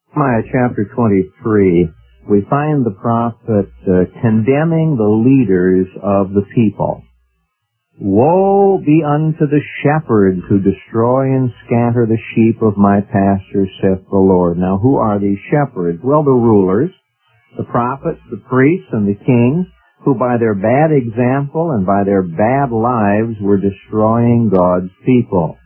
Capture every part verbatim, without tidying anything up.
Jeremiah chapter twenty-three, we find the prophet uh, condemning the leaders of the people. Woe be unto the shepherds who destroy and scatter the sheep of my pastures, saith the Lord. Now, who are these shepherds? Well, the rulers, the prophets, the priests, and the kings, who by their bad example and by their bad lives were destroying God's people.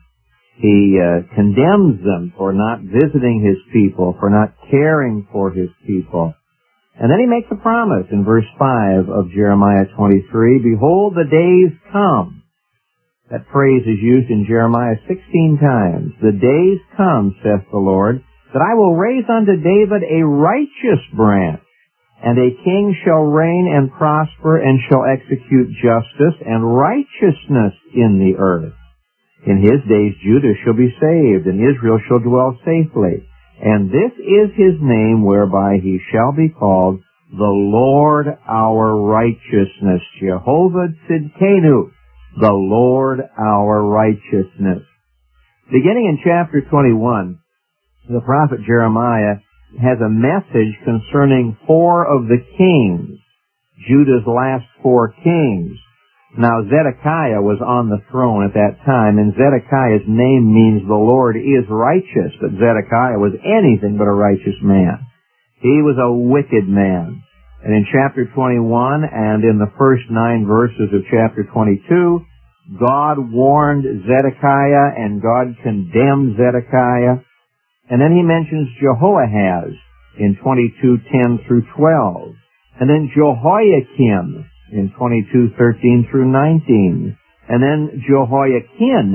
He uh, condemns them for not visiting His people, for not caring for His people. And then He makes a promise in verse five of Jeremiah twenty-three, Behold, the days come. That phrase is used in Jeremiah sixteen times. The days come, saith the Lord, that I will raise unto David a righteous branch, and a king shall reign and prosper, and shall execute justice and righteousness in the earth. In his days Judah shall be saved, and Israel shall dwell safely. And this is his name whereby he shall be called the Lord our righteousness. Jehovah Tzidkenu, the Lord our righteousness. Beginning in chapter twenty-one, the prophet Jeremiah has a message concerning four of the kings, Judah's last four kings. Now, Zedekiah was on the throne at that time, and Zedekiah's name means the Lord is righteous, but Zedekiah was anything but a righteous man. He was a wicked man. And in chapter twenty-one and in the first nine verses of chapter twenty-two, God warned Zedekiah and God condemned Zedekiah. And then he mentions Jehoahaz in twenty-two ten through twelve. And then Jehoiakim in twenty-two thirteen through nineteen. And then Jehoiakim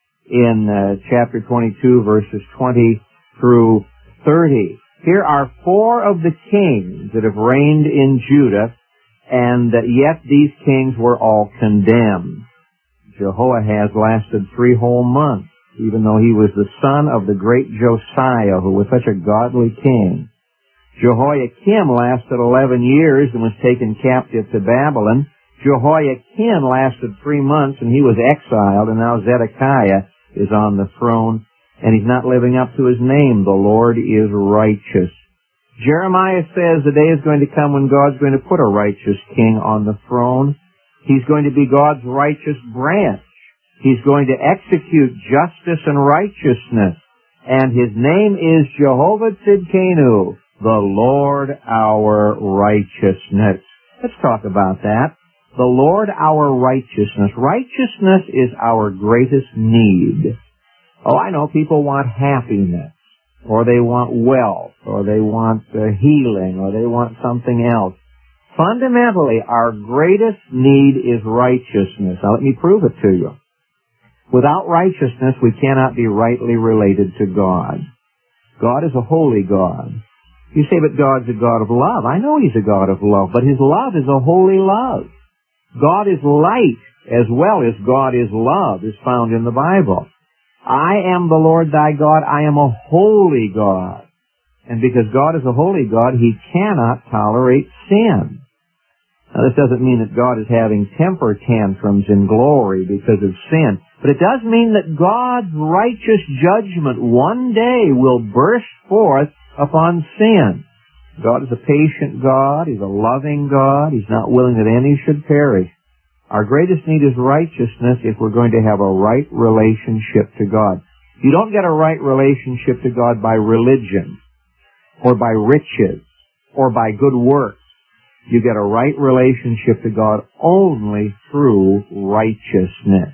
in uh, chapter twenty-two, verses twenty through thirty. Here are four of the kings that have reigned in Judah, and uh, yet these kings were all condemned. Jehoahaz lasted three whole months, even though he was the son of the great Josiah, who was such a godly king. Jehoiakim lasted eleven years and was taken captive to Babylon. Jehoiakim lasted three months and he was exiled, and now Zedekiah is on the throne, and he's not living up to his name. The Lord is righteous. Jeremiah says the day is going to come when God's going to put a righteous king on the throne. He's going to be God's righteous branch. He's going to execute justice and righteousness, and his name is Jehovah Tzidkenu, the Lord our righteousness. Let's talk about that. The Lord our righteousness. Righteousness is our greatest need. Oh, I know people want happiness, or they want wealth, or they want uh, healing, or they want something else. Fundamentally, our greatest need is righteousness. Now, let me prove it to you. Without righteousness, we cannot be rightly related to God. God is a holy God. You say, but God's a God of love. I know He's a God of love, but His love is a holy love. God is light as well as God is love, is found in the Bible. I am the Lord thy God. I am a holy God. And because God is a holy God, He cannot tolerate sin. Now, this doesn't mean that God is having temper tantrums in glory because of sin, but it does mean that God's righteous judgment one day will burst forth upon sin. God is a patient God. He's a loving God. He's not willing that any should perish. Our greatest need is righteousness if we're going to have a right relationship to God. You don't get a right relationship to God by religion, or by riches, or by good works. You get a right relationship to God only through righteousness.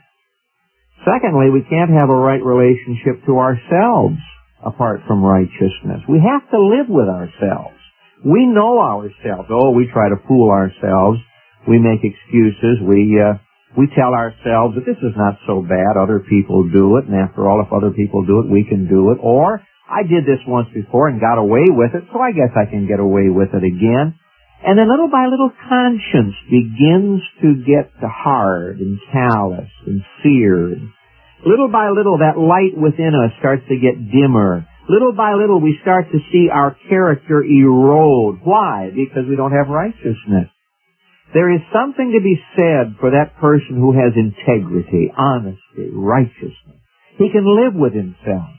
Secondly, we can't have a right relationship to ourselves apart from righteousness. We have to live with ourselves. We know ourselves. Oh, we try to fool ourselves. We make excuses. We uh, we tell ourselves that this is not so bad. Other people do it, and after all, if other people do it, we can do it. Or, I did this once before and got away with it, so I guess I can get away with it again. And then little by little, conscience begins to get hard and callous and seared. Little by little, that light within us starts to get dimmer. Little by little, we start to see our character erode. Why? Because we don't have righteousness. There is something to be said for that person who has integrity, honesty, righteousness. He can live with himself.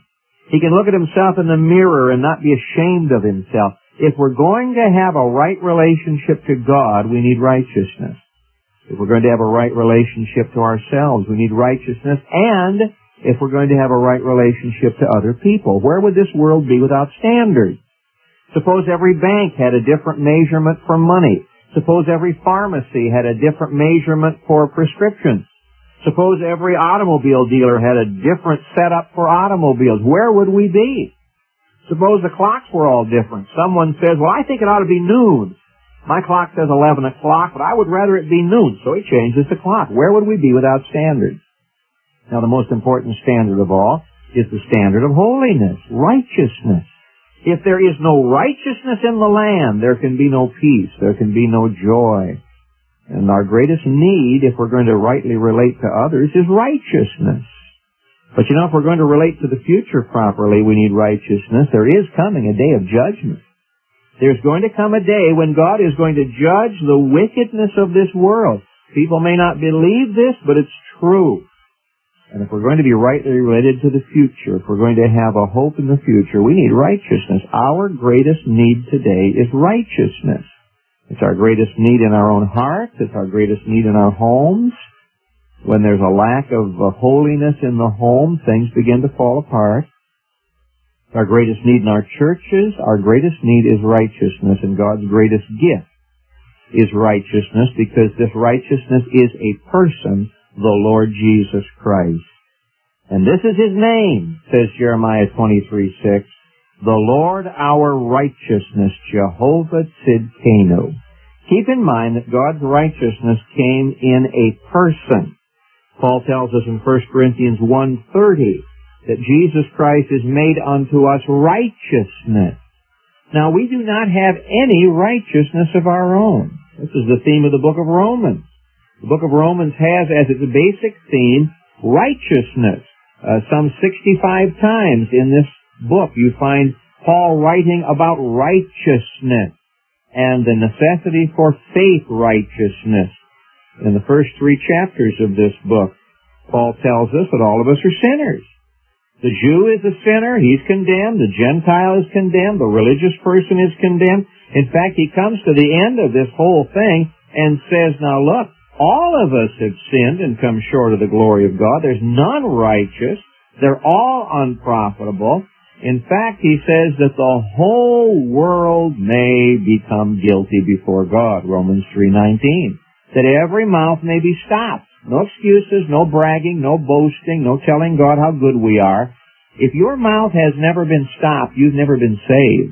He can look at himself in the mirror and not be ashamed of himself. If we're going to have a right relationship to God, we need righteousness. If we're going to have a right relationship to ourselves, we need righteousness. And if we're going to have a right relationship to other people, where would this world be without standards? Suppose every bank had a different measurement for money. Suppose every pharmacy had a different measurement for prescriptions. Suppose every automobile dealer had a different setup for automobiles. Where would we be? Suppose the clocks were all different. Someone says, well, I think it ought to be noon. My clock says eleven o'clock, but I would rather it be noon. So he changes the clock. Where would we be without standards? Now, the most important standard of all is the standard of holiness, righteousness. If there is no righteousness in the land, there can be no peace, there can be no joy. And our greatest need, if we're going to rightly relate to others, is righteousness. But you know, if we're going to relate to the future properly, we need righteousness. There is coming a day of judgment. There's going to come a day when God is going to judge the wickedness of this world. People may not believe this, but it's true. And if we're going to be rightly related to the future, if we're going to have a hope in the future, we need righteousness. Our greatest need today is righteousness. It's our greatest need in our own hearts. It's our greatest need in our homes. When there's a lack of uh, holiness in the home, things begin to fall apart. Our greatest need in our churches, our greatest need is righteousness, and God's greatest gift is righteousness, because this righteousness is a person, the Lord Jesus Christ. And this is His name, says Jeremiah twenty-three six. The Lord our righteousness, Jehovah Tzidkenu. Keep in mind that God's righteousness came in a person. Paul tells us in First Corinthians one thirty that Jesus Christ is made unto us righteousness. Now, we do not have any righteousness of our own. This is the theme of the book of Romans. The book of Romans has as its basic theme righteousness. Uh, some sixty-five times in this book you find Paul writing about righteousness and the necessity for faith righteousness. In the first three chapters of this book, Paul tells us that all of us are sinners. The Jew is a sinner, he's condemned. The Gentile is condemned. The religious person is condemned. In fact, he comes to the end of this whole thing and says, now look, all of us have sinned and come short of the glory of God. There's none righteous. They're all unprofitable. In fact, he says that the whole world may become guilty before God, Romans three nineteen. That every mouth may be stopped. No excuses, no bragging, no boasting, no telling God how good we are. If your mouth has never been stopped, you've never been saved.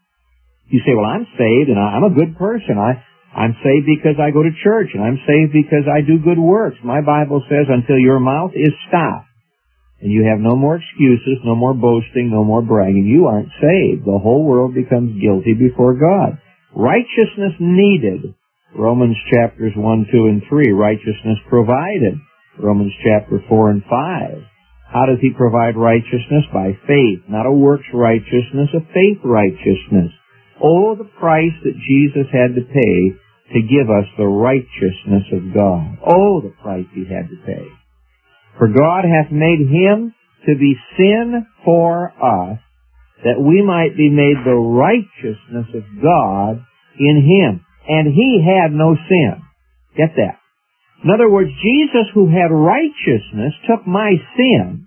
You say, well, I'm saved and I'm a good person. I, I'm saved because I go to church, and I'm saved because I do good works. My Bible says until your mouth is stopped and you have no more excuses, no more boasting, no more bragging, you aren't saved. The whole world becomes guilty before God. Righteousness needed. Romans chapters one, two, and three. Righteousness provided. Romans chapter four and five. How does He provide righteousness? By faith. Not a works righteousness, a faith righteousness. Oh, the price that Jesus had to pay to give us the righteousness of God. Oh, the price He had to pay. For God hath made Him to be sin for us, that we might be made the righteousness of God in Him. And He had no sin. Get that. In other words, Jesus, who had righteousness, took my sin,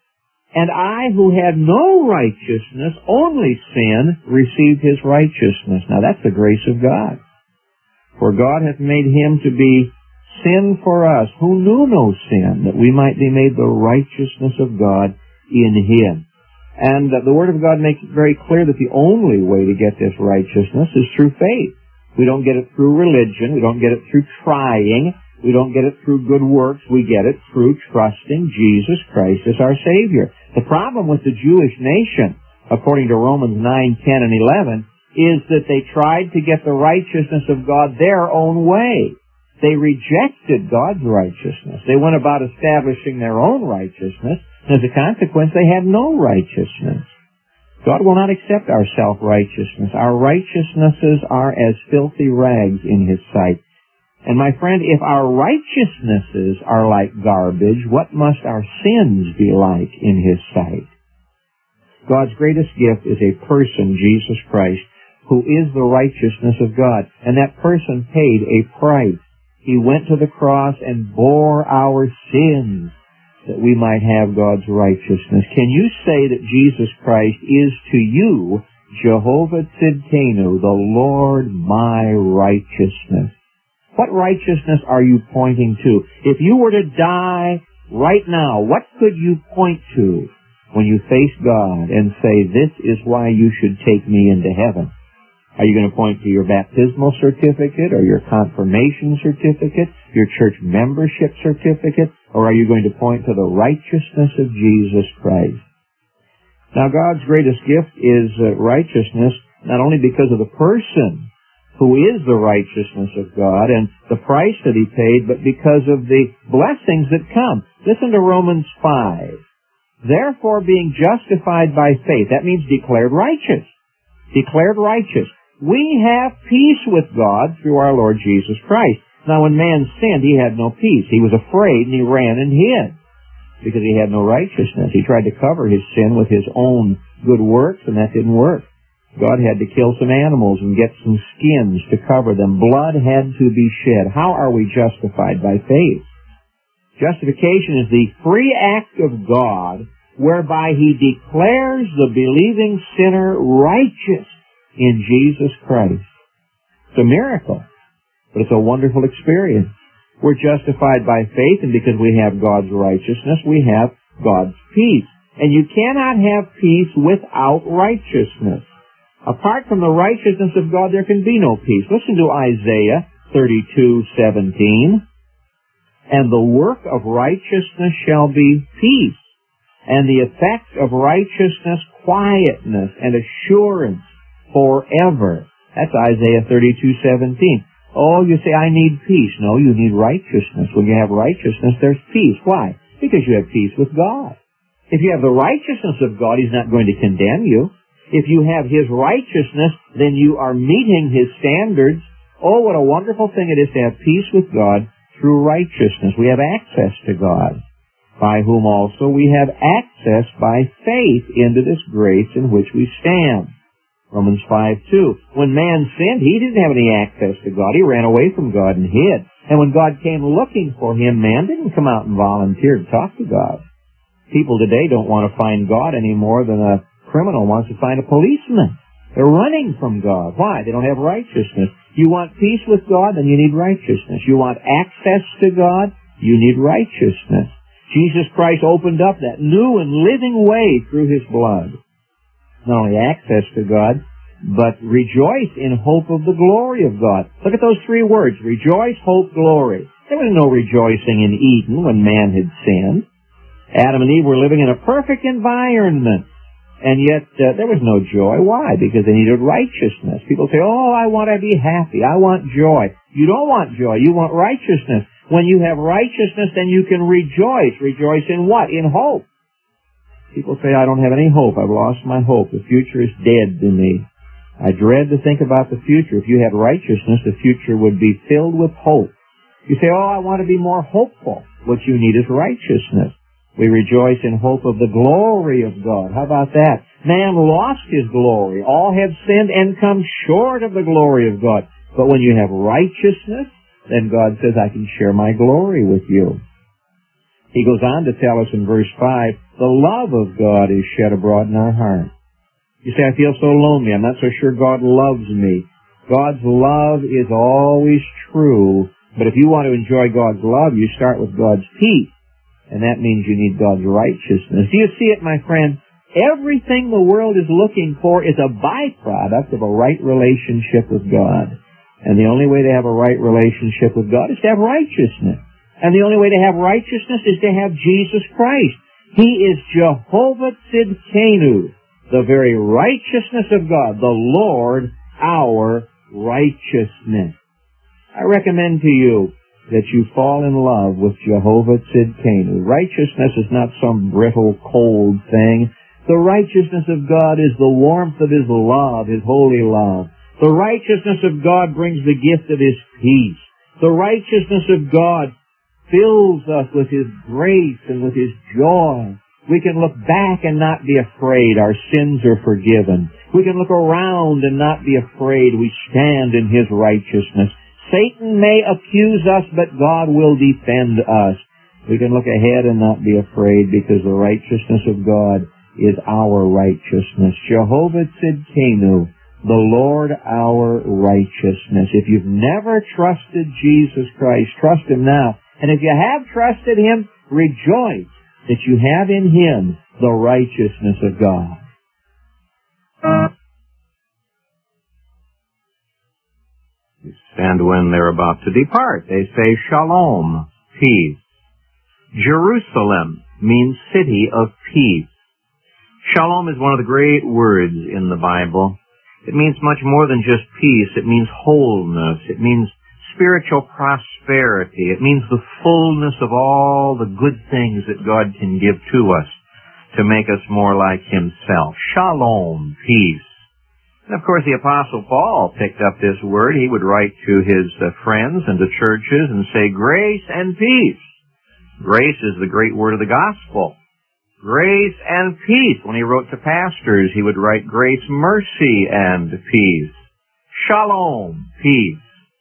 and I, who had no righteousness, only sin, received His righteousness. Now that's the grace of God. For God hath made Him to be sin for us, who knew no sin, that we might be made the righteousness of God in Him. And uh, the Word of God makes it very clear that the only way to get this righteousness is through faith. We don't get it through religion. We don't get it through trying. We don't get it through good works. We get it through trusting Jesus Christ as our Savior. The problem with the Jewish nation, according to Romans nine, ten, and eleven, is that they tried to get the righteousness of God their own way. They rejected God's righteousness. They went about establishing their own righteousness. As a consequence, they had no righteousness. God will not accept our self-righteousness. Our righteousnesses are as filthy rags in His sight. And my friend, if our righteousnesses are like garbage, what must our sins be like in His sight? God's greatest gift is a person, Jesus Christ, who is the righteousness of God. And that person paid a price. He went to the cross and bore our sins that we might have God's righteousness. Can you say that Jesus Christ is to you, Jehovah Tzidkenu, the Lord my righteousness? What righteousness are you pointing to? If you were to die right now, what could you point to when you face God and say, this is why you should take me into heaven? Are you going to point to your baptismal certificate or your confirmation certificate, your church membership certificate, or are you going to point to the righteousness of Jesus Christ? Now, God's greatest gift is uh, righteousness, not only because of the person who is the righteousness of God and the price that He paid, but because of the blessings that come. Listen to Romans five. Therefore, being justified by faith, that means declared righteous. Declared righteous. We have peace with God through our Lord Jesus Christ. Now, when man sinned, he had no peace. He was afraid and he ran and hid because he had no righteousness. He tried to cover his sin with his own good works, and that didn't work. God had to kill some animals and get some skins to cover them. Blood had to be shed. How are we justified? By faith. Justification is the free act of God whereby He declares the believing sinner righteous in Jesus Christ. It's a miracle, but it's a wonderful experience. We're justified by faith, and because we have God's righteousness, we have God's peace. And you cannot have peace without righteousness. Apart from the righteousness of God, there can be no peace. Listen to Isaiah thirty-two seventeen. And the work of righteousness shall be peace, and the effect of righteousness quietness and assurance forever. That's Isaiah thirty-two seventeen. Oh, you say, I need peace. No, you need righteousness. When you have righteousness, there's peace. Why? Because you have peace with God. If you have the righteousness of God, He's not going to condemn you. If you have His righteousness, then you are meeting His standards. Oh, what a wonderful thing it is to have peace with God through righteousness. We have access to God, by whom also we have access by faith into this grace in which we stand. Romans five two. When man sinned, he didn't have any access to God. He ran away from God and hid. And when God came looking for him, man didn't come out and volunteer to talk to God. People today don't want to find God any more than a criminal wants to find a policeman. They're running from God. Why? They don't have righteousness. You want peace with God, then you need righteousness. You want access to God, you need righteousness. Jesus Christ opened up that new and living way through His blood. Not only access to God, but rejoice in hope of the glory of God. Look at those three words, rejoice, hope, glory. There was no rejoicing in Eden when man had sinned. Adam and Eve were living in a perfect environment, and yet uh, there was no joy. Why? Because they needed righteousness. People say, oh, I want to be happy. I want joy. You don't want joy. You want righteousness. When you have righteousness, then you can rejoice. Rejoice in what? In hope. People say, I don't have any hope. I've lost my hope. The future is dead to me. I dread to think about the future. If you had righteousness, the future would be filled with hope. You say, oh, I want to be more hopeful. What you need is righteousness. We rejoice in hope of the glory of God. How about that? Man lost his glory. All have sinned and come short of the glory of God. But when you have righteousness, then God says, I can share my glory with you. He goes on to tell us in verse five, the love of God is shed abroad in our hearts. You say, I feel so lonely. I'm not so sure God loves me. God's love is always true. But if you want to enjoy God's love, you start with God's peace. And that means you need God's righteousness. Do you see it, my friend? Everything the world is looking for is a byproduct of a right relationship with God. And the only way to have a right relationship with God is to have righteousness. And the only way to have righteousness is to have Jesus Christ. He is Jehovah Tzidkenu, the very righteousness of God, the Lord, our righteousness. I recommend to you that you fall in love with Jehovah Tzidkenu. Righteousness is not some brittle, cold thing. The righteousness of God is the warmth of His love, His holy love. The righteousness of God brings the gift of His peace. The righteousness of God fills us with His grace and with His joy. We can look back and not be afraid. Our sins are forgiven. We can look around and not be afraid. We stand in His righteousness. Satan may accuse us, but God will defend us. We can look ahead and not be afraid because the righteousness of God is our righteousness. Jehovah Tzidkenu, the Lord our righteousness. If you've never trusted Jesus Christ, trust Him now. And if you have trusted Him, rejoice that you have in Him the righteousness of God. And when they're about to depart, they say, Shalom, peace. Jerusalem means city of peace. Shalom is one of the great words in the Bible. It means much more than just peace. It means wholeness. It means spiritual prosperity. It means the fullness of all the good things that God can give to us to make us more like Himself. Shalom, peace. And of course, the Apostle Paul picked up this word. He would write to his uh, friends and to churches and say, grace and peace. Grace is the great word of the gospel. Grace and peace. When he wrote to pastors, he would write grace, mercy, and peace. Shalom, peace.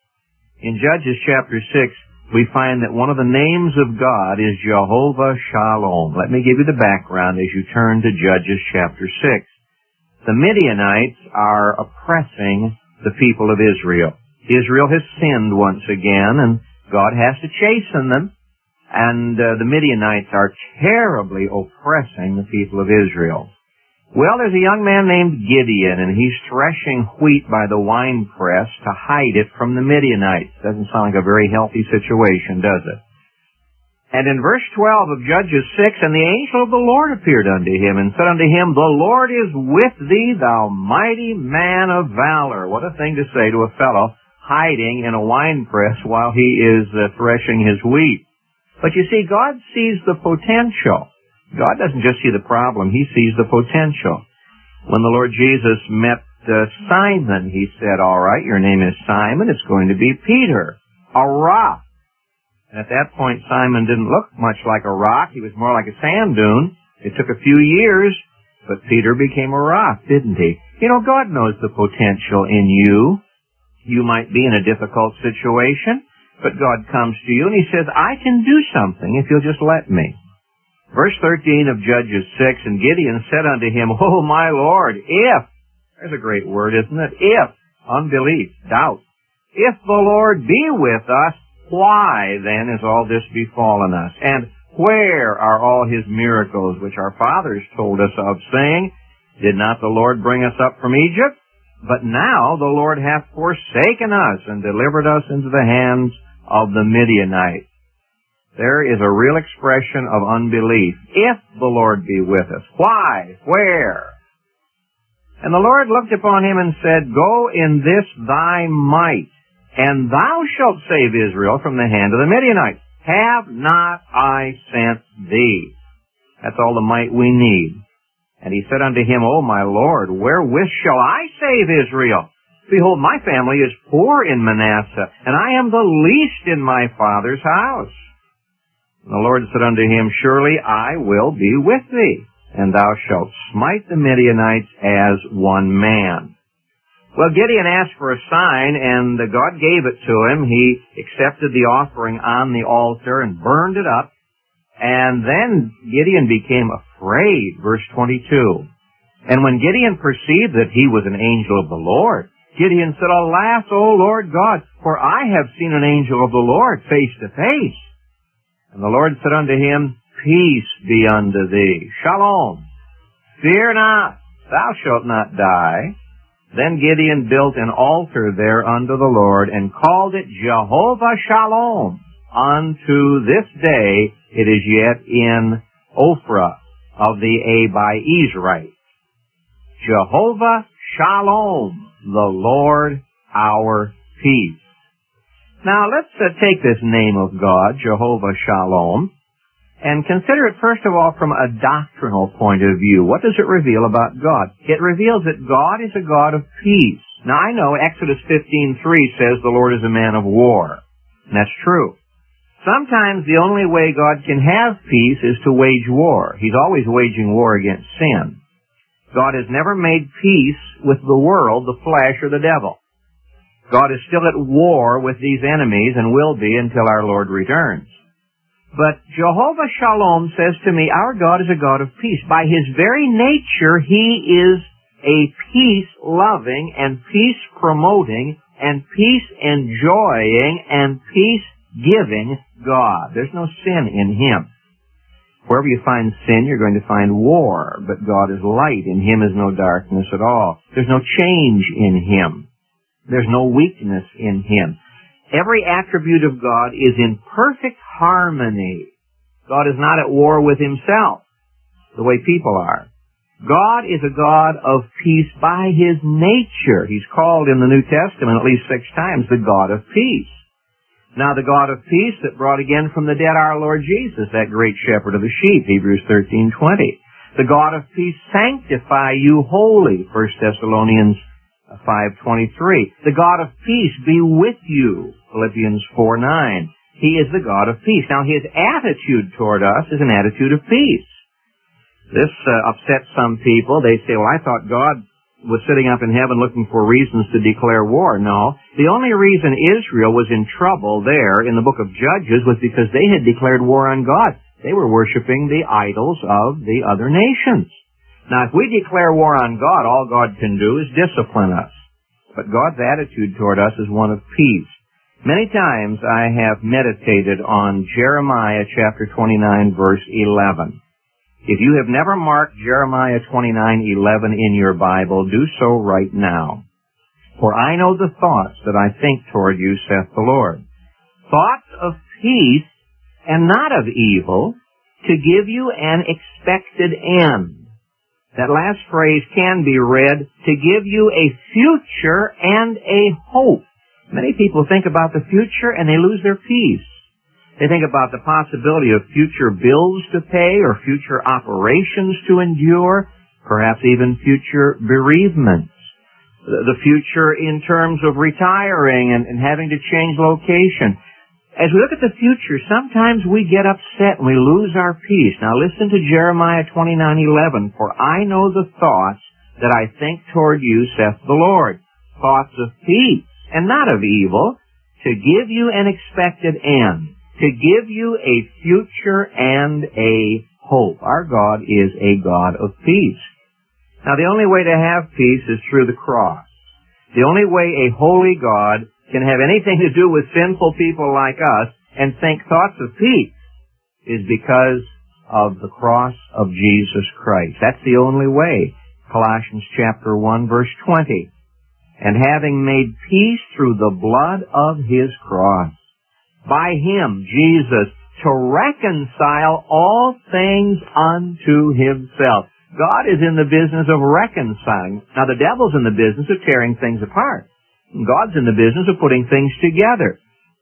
In Judges chapter six, we find that one of the names of God is Jehovah Shalom. Let me give you the background as you turn to Judges chapter six. The Midianites are oppressing the people of Israel. Israel has sinned once again, and God has to chasten them. And uh, the Midianites are terribly oppressing the people of Israel. Well, there's a young man named Gideon, and he's threshing wheat by the winepress to hide it from the Midianites. Doesn't sound like a very healthy situation, does it? And in verse twelve of Judges six, and the angel of the Lord appeared unto him, and said unto him, the Lord is with thee, thou mighty man of valor. What a thing to say to a fellow hiding in a winepress while he is uh, threshing his wheat. But you see, God sees the potential. God doesn't just see the problem, He sees the potential. When the Lord Jesus met uh, Simon, He said, all right, your name is Simon, it's going to be Peter, a rock. And at that point, Simon didn't look much like a rock. He was more like a sand dune. It took a few years, but Peter became a rock, didn't he? You know, God knows the potential in you. You might be in a difficult situation, but God comes to you and He says, I can do something if you'll just let me. Verse thirteen of Judges six, and Gideon said unto him, oh, my Lord, if, there's a great word, isn't it? If, unbelief, doubt, if the Lord be with us, why then is all this befallen us? And where are all His miracles which our fathers told us of, saying, did not the Lord bring us up from Egypt? But now the Lord hath forsaken us and delivered us into the hands of the Midianites. There is a real expression of unbelief. If the Lord be with us, why? Where? And the Lord looked upon him and said, go in this thy might, and thou shalt save Israel from the hand of the Midianites. Have not I sent thee? That's all the might we need. And he said unto him, O my Lord, wherewith shall I save Israel? Behold, my family is poor in Manasseh, and I am the least in my father's house. And the Lord said unto him, surely I will be with thee, and thou shalt smite the Midianites as one man. Well, Gideon asked for a sign, and God gave it to him. He accepted the offering on the altar and burned it up. And then Gideon became afraid, verse twenty-two. And when Gideon perceived that he was an angel of the Lord, Gideon said, alas, O Lord God, for I have seen an angel of the Lord face to face. And the Lord said unto him, peace be unto thee. Shalom. Fear not, thou shalt not die. Then Gideon built an altar there unto the Lord, and called it Jehovah Shalom. Unto this day it is yet in Ophrah of the Abiezrites. Jehovah Shalom, the Lord our peace. Now let's uh, take this name of God, Jehovah Shalom, and consider it first of all from a doctrinal point of view. What does it reveal about God? It reveals that God is a God of peace. Now I know Exodus fifteen three says the Lord is a man of war. And that's true. Sometimes the only way God can have peace is to wage war. He's always waging war against sin. God has never made peace with the world, the flesh, or the devil. God is still at war with these enemies and will be until our Lord returns. But Jehovah Shalom says to me, our God is a God of peace. By His very nature, He is a peace-loving and peace-promoting and peace-enjoying and peace-giving God. There's no sin in Him. Wherever you find sin, you're going to find war. But God is light. In Him is no darkness at all. There's no change in Him. There's no weakness in Him. Every attribute of God is in perfect harmony. God is not at war with Himself, the way people are. God is a God of peace by His nature. He's called in the New Testament at least six times the God of peace. Now the God of peace that brought again from the dead our Lord Jesus, that great shepherd of the sheep, Hebrews thirteen twenty. The God of peace sanctify you wholly, First Thessalonians five twenty-three. The God of peace be with you, Philippians four nine. He is the God of peace. Now His attitude toward us is an attitude of peace. This uh, upsets some people. They say, well, I thought God was sitting up in heaven looking for reasons to declare war. No. The only reason Israel was in trouble there in the book of Judges was because they had declared war on God. They were worshiping the idols of the other nations. Now, if we declare war on God, all God can do is discipline us. But God's attitude toward us is one of peace. Many times I have meditated on Jeremiah chapter twenty-nine, verse eleven. If you have never marked Jeremiah twenty-nine eleven in your Bible, do so right now. For I know the thoughts that I think toward you, saith the Lord. Thoughts of peace and not of evil, to give you an expected end. That last phrase can be read, to give you a future and a hope. Many people think about the future and they lose their peace. They think about the possibility of future bills to pay or future operations to endure, perhaps even future bereavements. The future in terms of retiring and, and having to change location. As we look at the future, sometimes we get upset and we lose our peace. Now listen to Jeremiah twenty-nine eleven. For I know the thoughts that I think toward you, saith the Lord. Thoughts of peace and not of evil, to give you an expected end. To give you a future and a hope. Our God is a God of peace. Now the only way to have peace is through the cross. The only way a holy God can have anything to do with sinful people like us and think thoughts of peace is because of the cross of Jesus Christ. That's the only way. Colossians chapter one verse twenty. And having made peace through the blood of His cross. By Him, Jesus, to reconcile all things unto Himself. God is in the business of reconciling. Now the devil's in the business of tearing things apart. God's in the business of putting things together.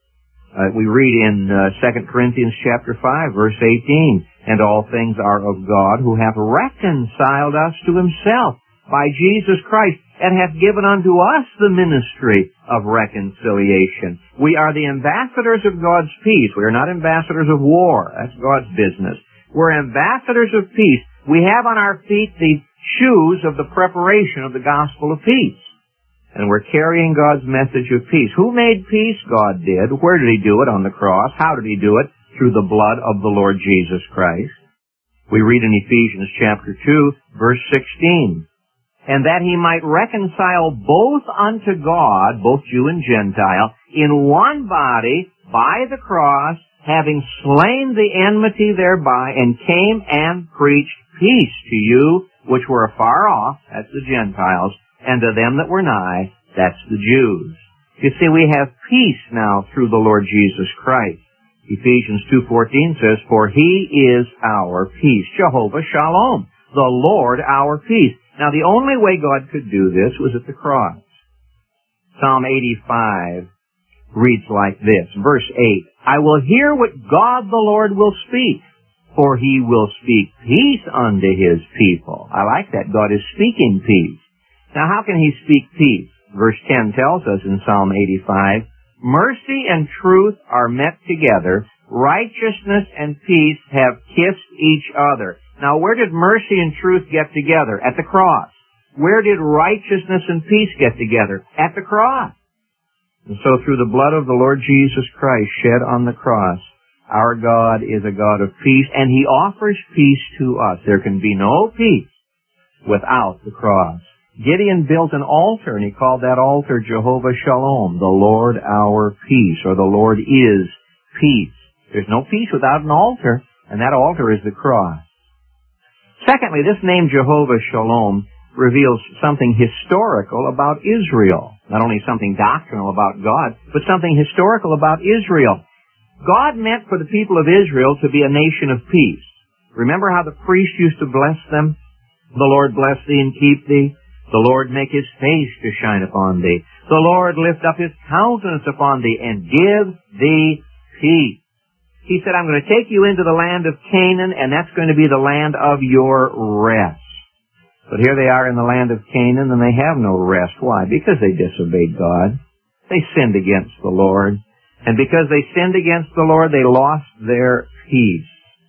Uh, we read in uh, Second Corinthians chapter five, verse eighteen, and all things are of God, who hath reconciled us to Himself by Jesus Christ, and hath given unto us the ministry of reconciliation. We are the ambassadors of God's peace. We are not ambassadors of war. That's God's business. We're ambassadors of peace. We have on our feet the shoes of the preparation of the gospel of peace. And we're carrying God's message of peace. Who made peace? God did. Where did He do it? On the cross. How did He do it? Through the blood of the Lord Jesus Christ. We read in Ephesians chapter two, verse sixteen. And that He might reconcile both unto God, both Jew and Gentile, in one body by the cross, having slain the enmity thereby, and came and preached peace to you which were afar off, that's the Gentiles, and to them that were nigh, that's the Jews. You see, we have peace now through the Lord Jesus Christ. Ephesians two fourteen says, for He is our peace, Jehovah Shalom, the Lord our peace. Now, the only way God could do this was at the cross. Psalm eighty-five reads like this, verse eight, I will hear what God the Lord will speak, for He will speak peace unto His people. I like that. God is speaking peace. Now, how can He speak peace? Verse ten tells us in Psalm eighty-five, mercy and truth are met together, Righteousness and peace have kissed each other. Now, where did mercy and truth get together? At the cross. Where did righteousness and peace get together? At the cross. And so through the blood of the Lord Jesus Christ shed on the cross, our God is a God of peace, and He offers peace to us. There can be no peace without the cross. Gideon built an altar, and he called that altar Jehovah Shalom, the Lord our peace, or the Lord is peace. There's no peace without an altar, and that altar is the cross. Secondly, this name Jehovah Shalom reveals something historical about Israel. Not only something doctrinal about God, but something historical about Israel. God meant for the people of Israel to be a nation of peace. Remember how the priest used to bless them? The Lord bless thee and keep thee. The Lord make His face to shine upon thee. The Lord lift up His countenance upon thee and give thee peace. He said, I'm going to take you into the land of Canaan, and that's going to be the land of your rest. But here they are in the land of Canaan, and they have no rest. Why? Because they disobeyed God. They sinned against the Lord. And because they sinned against the Lord, they lost their peace.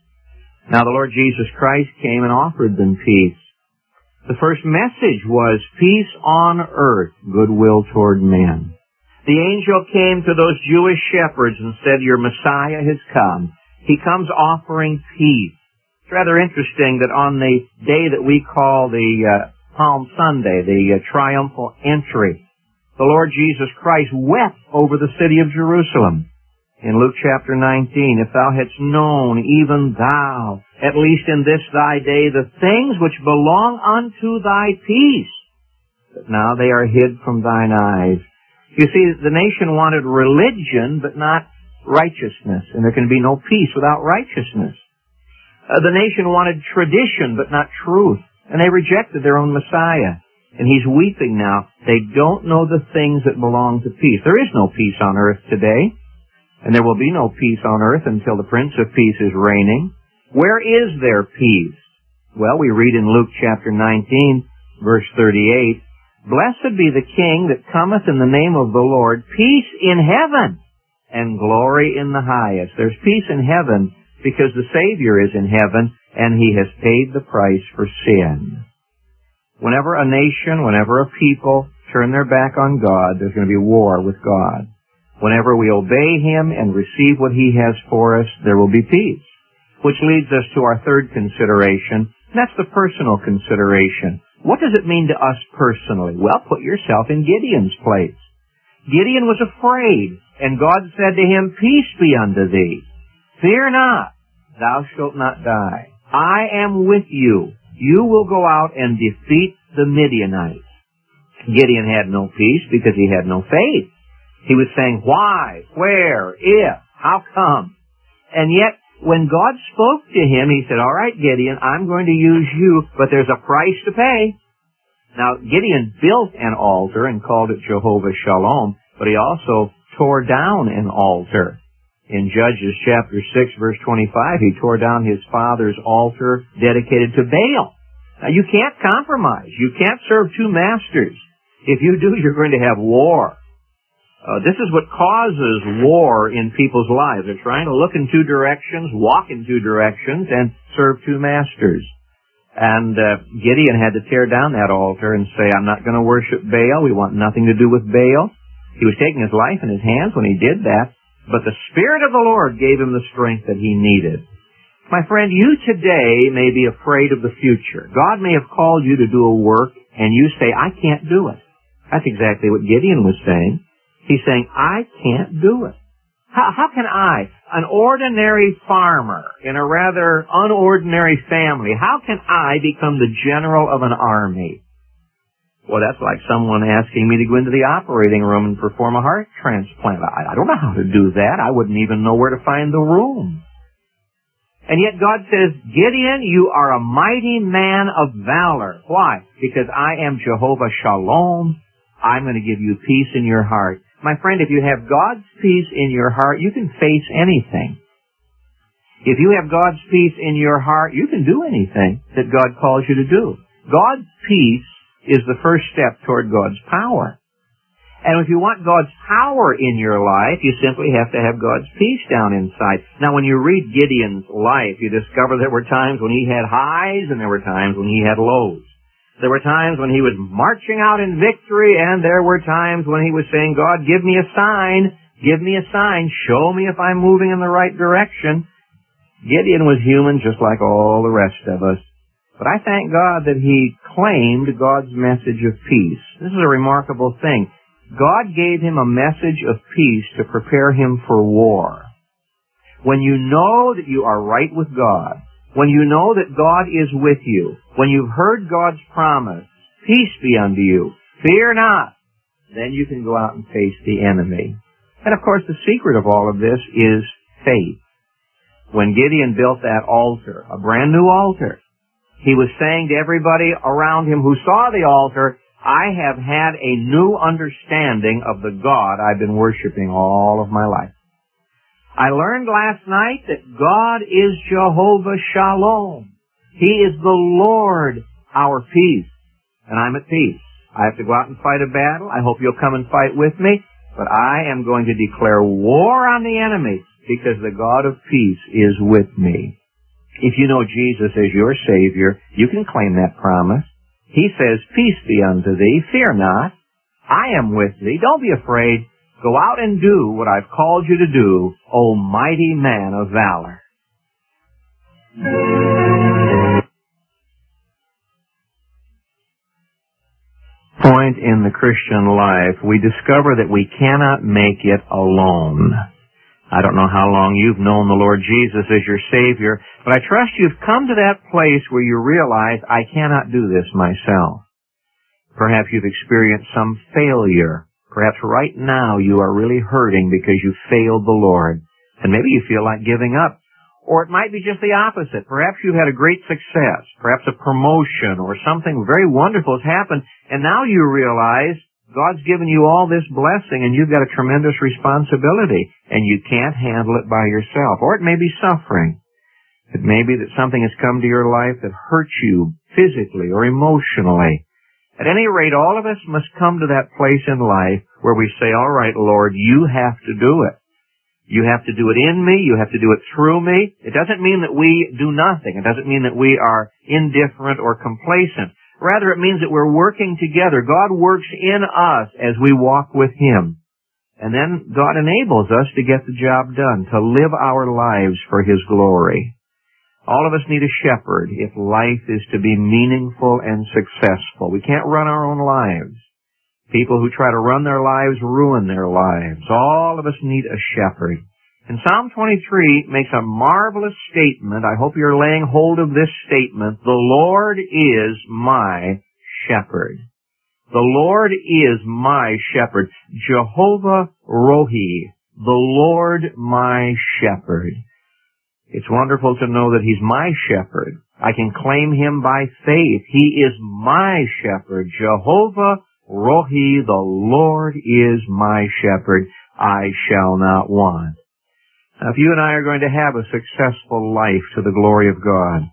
Now the Lord Jesus Christ came and offered them peace. The first message was peace on earth, goodwill toward men. The angel came to those Jewish shepherds and said, your Messiah has come. He comes offering peace. It's rather interesting that on the day that we call the uh, Palm Sunday, the uh, triumphal entry, the Lord Jesus Christ wept over the city of Jerusalem. In Luke chapter nineteen, if thou hadst known, even thou, at least in this thy day, the things which belong unto thy peace, but now they are hid from thine eyes. You see, the nation wanted religion, but not righteousness, and there can be no peace without righteousness. Uh, the nation wanted tradition, but not truth, and they rejected their own Messiah. And he's weeping now. They don't know the things that belong to peace. There is no peace on earth today. And there will be no peace on earth until the Prince of Peace is reigning. Where is there peace? Well, we read in Luke chapter nineteen, verse thirty-eight, blessed be the King that cometh in the name of the Lord, peace in heaven and glory in the highest. There's peace in heaven because the Savior is in heaven and He has paid the price for sin. Whenever a nation, whenever a people turn their back on God, there's going to be war with God. Whenever we obey Him and receive what He has for us, there will be peace. Which leads us to our third consideration, and that's the personal consideration. What does it mean to us personally? Well, put yourself in Gideon's place. Gideon was afraid, and God said to him, peace be unto thee. Fear not, thou shalt not die. I am with you. You will go out and defeat the Midianites. Gideon had no peace because he had no faith. He was saying, why, where, if, how come? And yet, when God spoke to him, He said, all right, Gideon, I'm going to use you, but there's a price to pay. Now, Gideon built an altar and called it Jehovah Shalom, but he also tore down an altar. In Judges chapter six, verse twenty-five, he tore down his father's altar dedicated to Baal. Now, you can't compromise. You can't serve two masters. If you do, you're going to have war. Uh, this is what causes war in people's lives. They're trying to look in two directions, walk in two directions, and serve two masters. And uh, Gideon had to tear down that altar and say, I'm not going to worship Baal. We want nothing to do with Baal. He was taking his life in his hands when he did that. But the Spirit of the Lord gave him the strength that he needed. My friend, you today may be afraid of the future. God may have called you to do a work, and you say, I can't do it. That's exactly what Gideon was saying. He's saying, I can't do it. How, how can I, an ordinary farmer in a rather unordinary family, how can I become the general of an army? Well, that's like someone asking me to go into the operating room and perform a heart transplant. I, I don't know how to do that. I wouldn't even know where to find the room. And yet God says, Gideon, you are a mighty man of valor. Why? Because I am Jehovah Shalom. I'm going to give you peace in your heart. My friend, if you have God's peace in your heart, you can face anything. If you have God's peace in your heart, you can do anything that God calls you to do. God's peace is the first step toward God's power. And if you want God's power in your life, you simply have to have God's peace down inside. Now, when you read Gideon's life, you discover there were times when he had highs and there were times when he had lows. There were times when he was marching out in victory, and there were times when he was saying, God, give me a sign, give me a sign, show me if I'm moving in the right direction. Gideon was human just like all the rest of us. But I thank God that he claimed God's message of peace. This is a remarkable thing. God gave him a message of peace to prepare him for war. When you know that you are right with God, when you know that God is with you, when you've heard God's promise, peace be unto you, fear not, then you can go out and face the enemy. And of course the secret of all of this is faith. When Gideon built that altar, a brand new altar, he was saying to everybody around him who saw the altar, I have had a new understanding of the God I've been worshiping all of my life. I learned last night that God is Jehovah Shalom. He is the Lord, our peace. And I'm at peace. I have to go out and fight a battle. I hope you'll come and fight with me. But I am going to declare war on the enemy because the God of peace is with me. If you know Jesus as your Savior, you can claim that promise. He says, peace be unto thee, fear not, I am with thee, don't be afraid, go out and do what I've called you to do, O mighty man of valor. Point in the Christian life, we discover that we cannot make it alone. I don't know how long you've known the Lord Jesus as your Savior, but I trust you've come to that place where you realize, I cannot do this myself. Perhaps you've experienced some failure. Perhaps right now you are really hurting because you failed the Lord. And maybe you feel like giving up. Or it might be just the opposite. Perhaps you've had a great success, perhaps a promotion or something very wonderful has happened, and now you realize God's given you all this blessing and you've got a tremendous responsibility and you can't handle it by yourself. Or it may be suffering. It may be that something has come to your life that hurts you physically or emotionally. At any rate, all of us must come to that place in life where we say, all right, Lord, you have to do it. You have to do it in me. You have to do it through me. It doesn't mean that we do nothing. It doesn't mean that we are indifferent or complacent. Rather, it means that we're working together. God works in us as we walk with Him. And then God enables us to get the job done, to live our lives for His glory. All of us need a shepherd if life is to be meaningful and successful. We can't run our own lives. People who try to run their lives ruin their lives. All of us need a shepherd. And Psalm twenty-three makes a marvelous statement. I hope you're laying hold of this statement. The Lord is my shepherd. The Lord is my shepherd. Jehovah Rohi. The Lord my shepherd. It's wonderful to know that He's my shepherd. I can claim Him by faith. He is my shepherd. Jehovah Rohi, the Lord is my shepherd. I shall not want. Now, if you and I are going to have a successful life to the glory of God,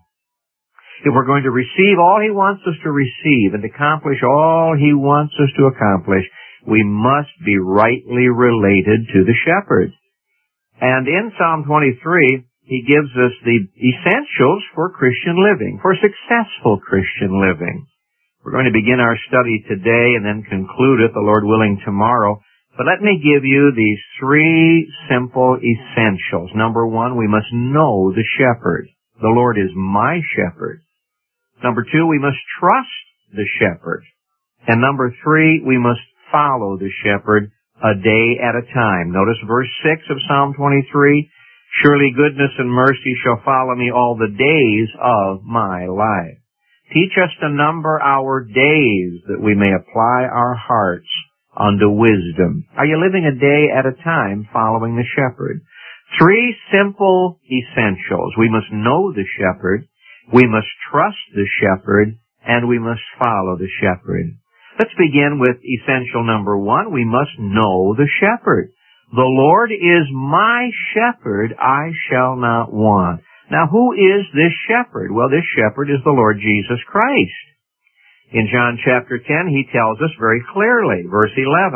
if we're going to receive all He wants us to receive and accomplish all He wants us to accomplish, we must be rightly related to the shepherd. And in Psalm twenty-three, He gives us the essentials for Christian living, for successful Christian living. We're going to begin our study today and then conclude it, the Lord willing, tomorrow. But let me give you these three simple essentials. Number one, we must know the shepherd. The Lord is my shepherd. Number two, we must trust the shepherd. And number three, we must follow the shepherd a day at a time. Notice verse six of Psalm twenty-three. Surely goodness and mercy shall follow me all the days of my life. Teach us to number our days that we may apply our hearts unto wisdom. Are you living a day at a time following the shepherd? Three simple essentials. We must know the shepherd, we must trust the shepherd, and we must follow the shepherd. Let's begin with essential number one. We must know the shepherd. The Lord is my shepherd, I shall not want. Now, who is this shepherd? Well, this shepherd is the Lord Jesus Christ. In John chapter ten, He tells us very clearly, verse eleven,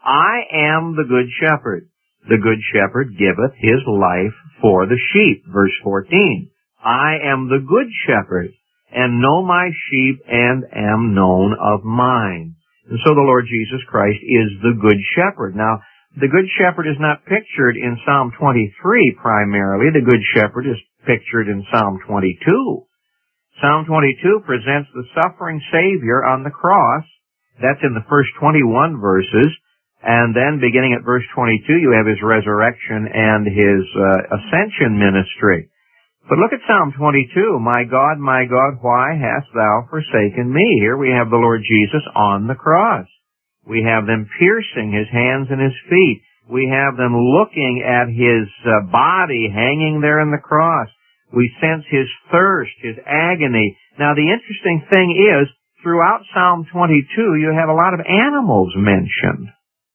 I am the good shepherd. The good shepherd giveth his life for the sheep. Verse fourteen. I am the good shepherd, and know my sheep, and am known of mine. And so the Lord Jesus Christ is the good shepherd. Now, the good shepherd is not pictured in Psalm twenty-three primarily. The good shepherd is pictured in Psalm twenty-two. Psalm twenty-two presents the suffering Savior on the cross. That's in the first twenty-one verses. And then beginning at verse twenty-two, you have his resurrection and his uh, ascension ministry. But look at Psalm twenty-two. My God, my God, why hast thou forsaken me? Here we have the Lord Jesus on the cross. We have them piercing his hands and his feet. We have them looking at his uh, body hanging there in the cross. We sense his thirst, his agony. Now the interesting thing is, throughout Psalm twenty-two, you have a lot of animals mentioned.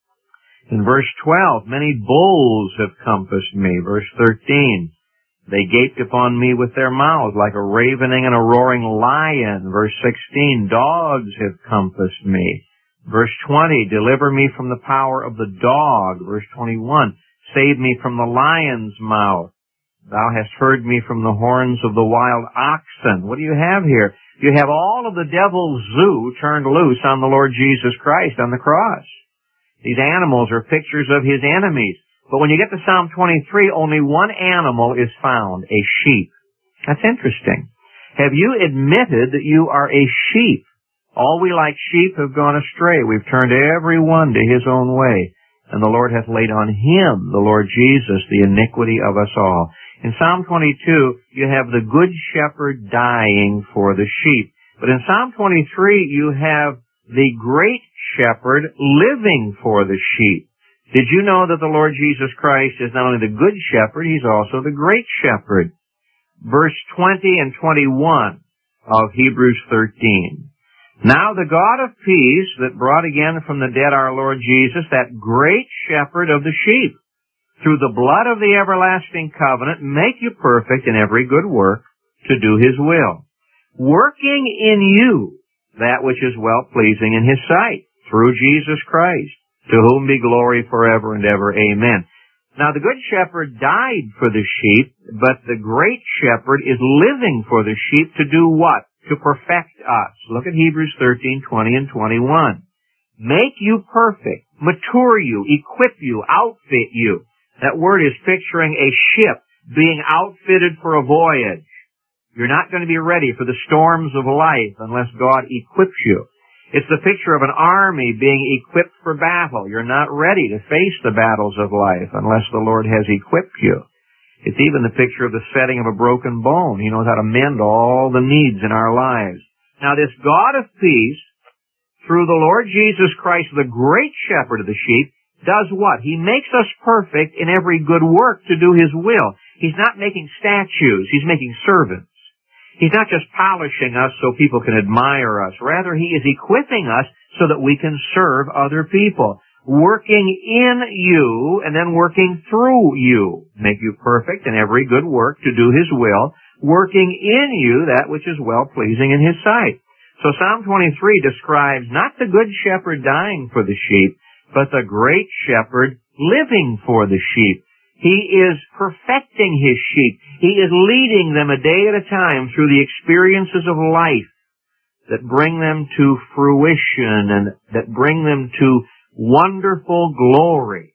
In verse twelve, many bulls have compassed me. Verse thirteen, they gaped upon me with their mouths like a ravening and a roaring lion. Verse sixteen, dogs have compassed me. Verse twenty, deliver me from the power of the dog. Verse twenty-one, save me from the lion's mouth. Thou hast heard me from the horns of the wild oxen. What do you have here? You have all of the devil's zoo turned loose on the Lord Jesus Christ on the cross. These animals are pictures of his enemies. But when you get to Psalm twenty-three, only one animal is found, a sheep. That's interesting. Have you admitted that you are a sheep? All we like sheep have gone astray. We've turned every one to his own way. And the Lord hath laid on him, the Lord Jesus, the iniquity of us all. In Psalm twenty-two, you have the good shepherd dying for the sheep. But in Psalm twenty-three, you have the great shepherd living for the sheep. Did you know that the Lord Jesus Christ is not only the good shepherd, he's also the great shepherd? Verse twenty and twenty-one of Hebrews thirteen. Now the God of peace that brought again from the dead our Lord Jesus, that great shepherd of the sheep, through the blood of the everlasting covenant, make you perfect in every good work to do his will, working in you that which is well-pleasing in his sight, through Jesus Christ, to whom be glory forever and ever. Amen. Now the good shepherd died for the sheep, but the great shepherd is living for the sheep to do what? To perfect us. Look at Hebrews thirteen, twenty and twenty-one. Make you perfect, mature you, equip you, outfit you. That word is picturing a ship being outfitted for a voyage. You're not going to be ready for the storms of life unless God equips you. It's the picture of an army being equipped for battle. You're not ready to face the battles of life unless the Lord has equipped you. It's even the picture of the setting of a broken bone. He knows how to mend all the needs in our lives. Now this God of peace, through the Lord Jesus Christ, the great shepherd of the sheep, does what? He makes us perfect in every good work to do his will. He's not making statues. He's making servants. He's not just polishing us so people can admire us. Rather, he is equipping us so that we can serve other people. Working in you and then working through you. Make you perfect in every good work to do his will. Working in you that which is well-pleasing in his sight. So Psalm twenty-three describes not the good shepherd dying for the sheep, but the great shepherd living for the sheep. He is perfecting his sheep. He is leading them a day at a time through the experiences of life that bring them to fruition and that bring them to wonderful glory.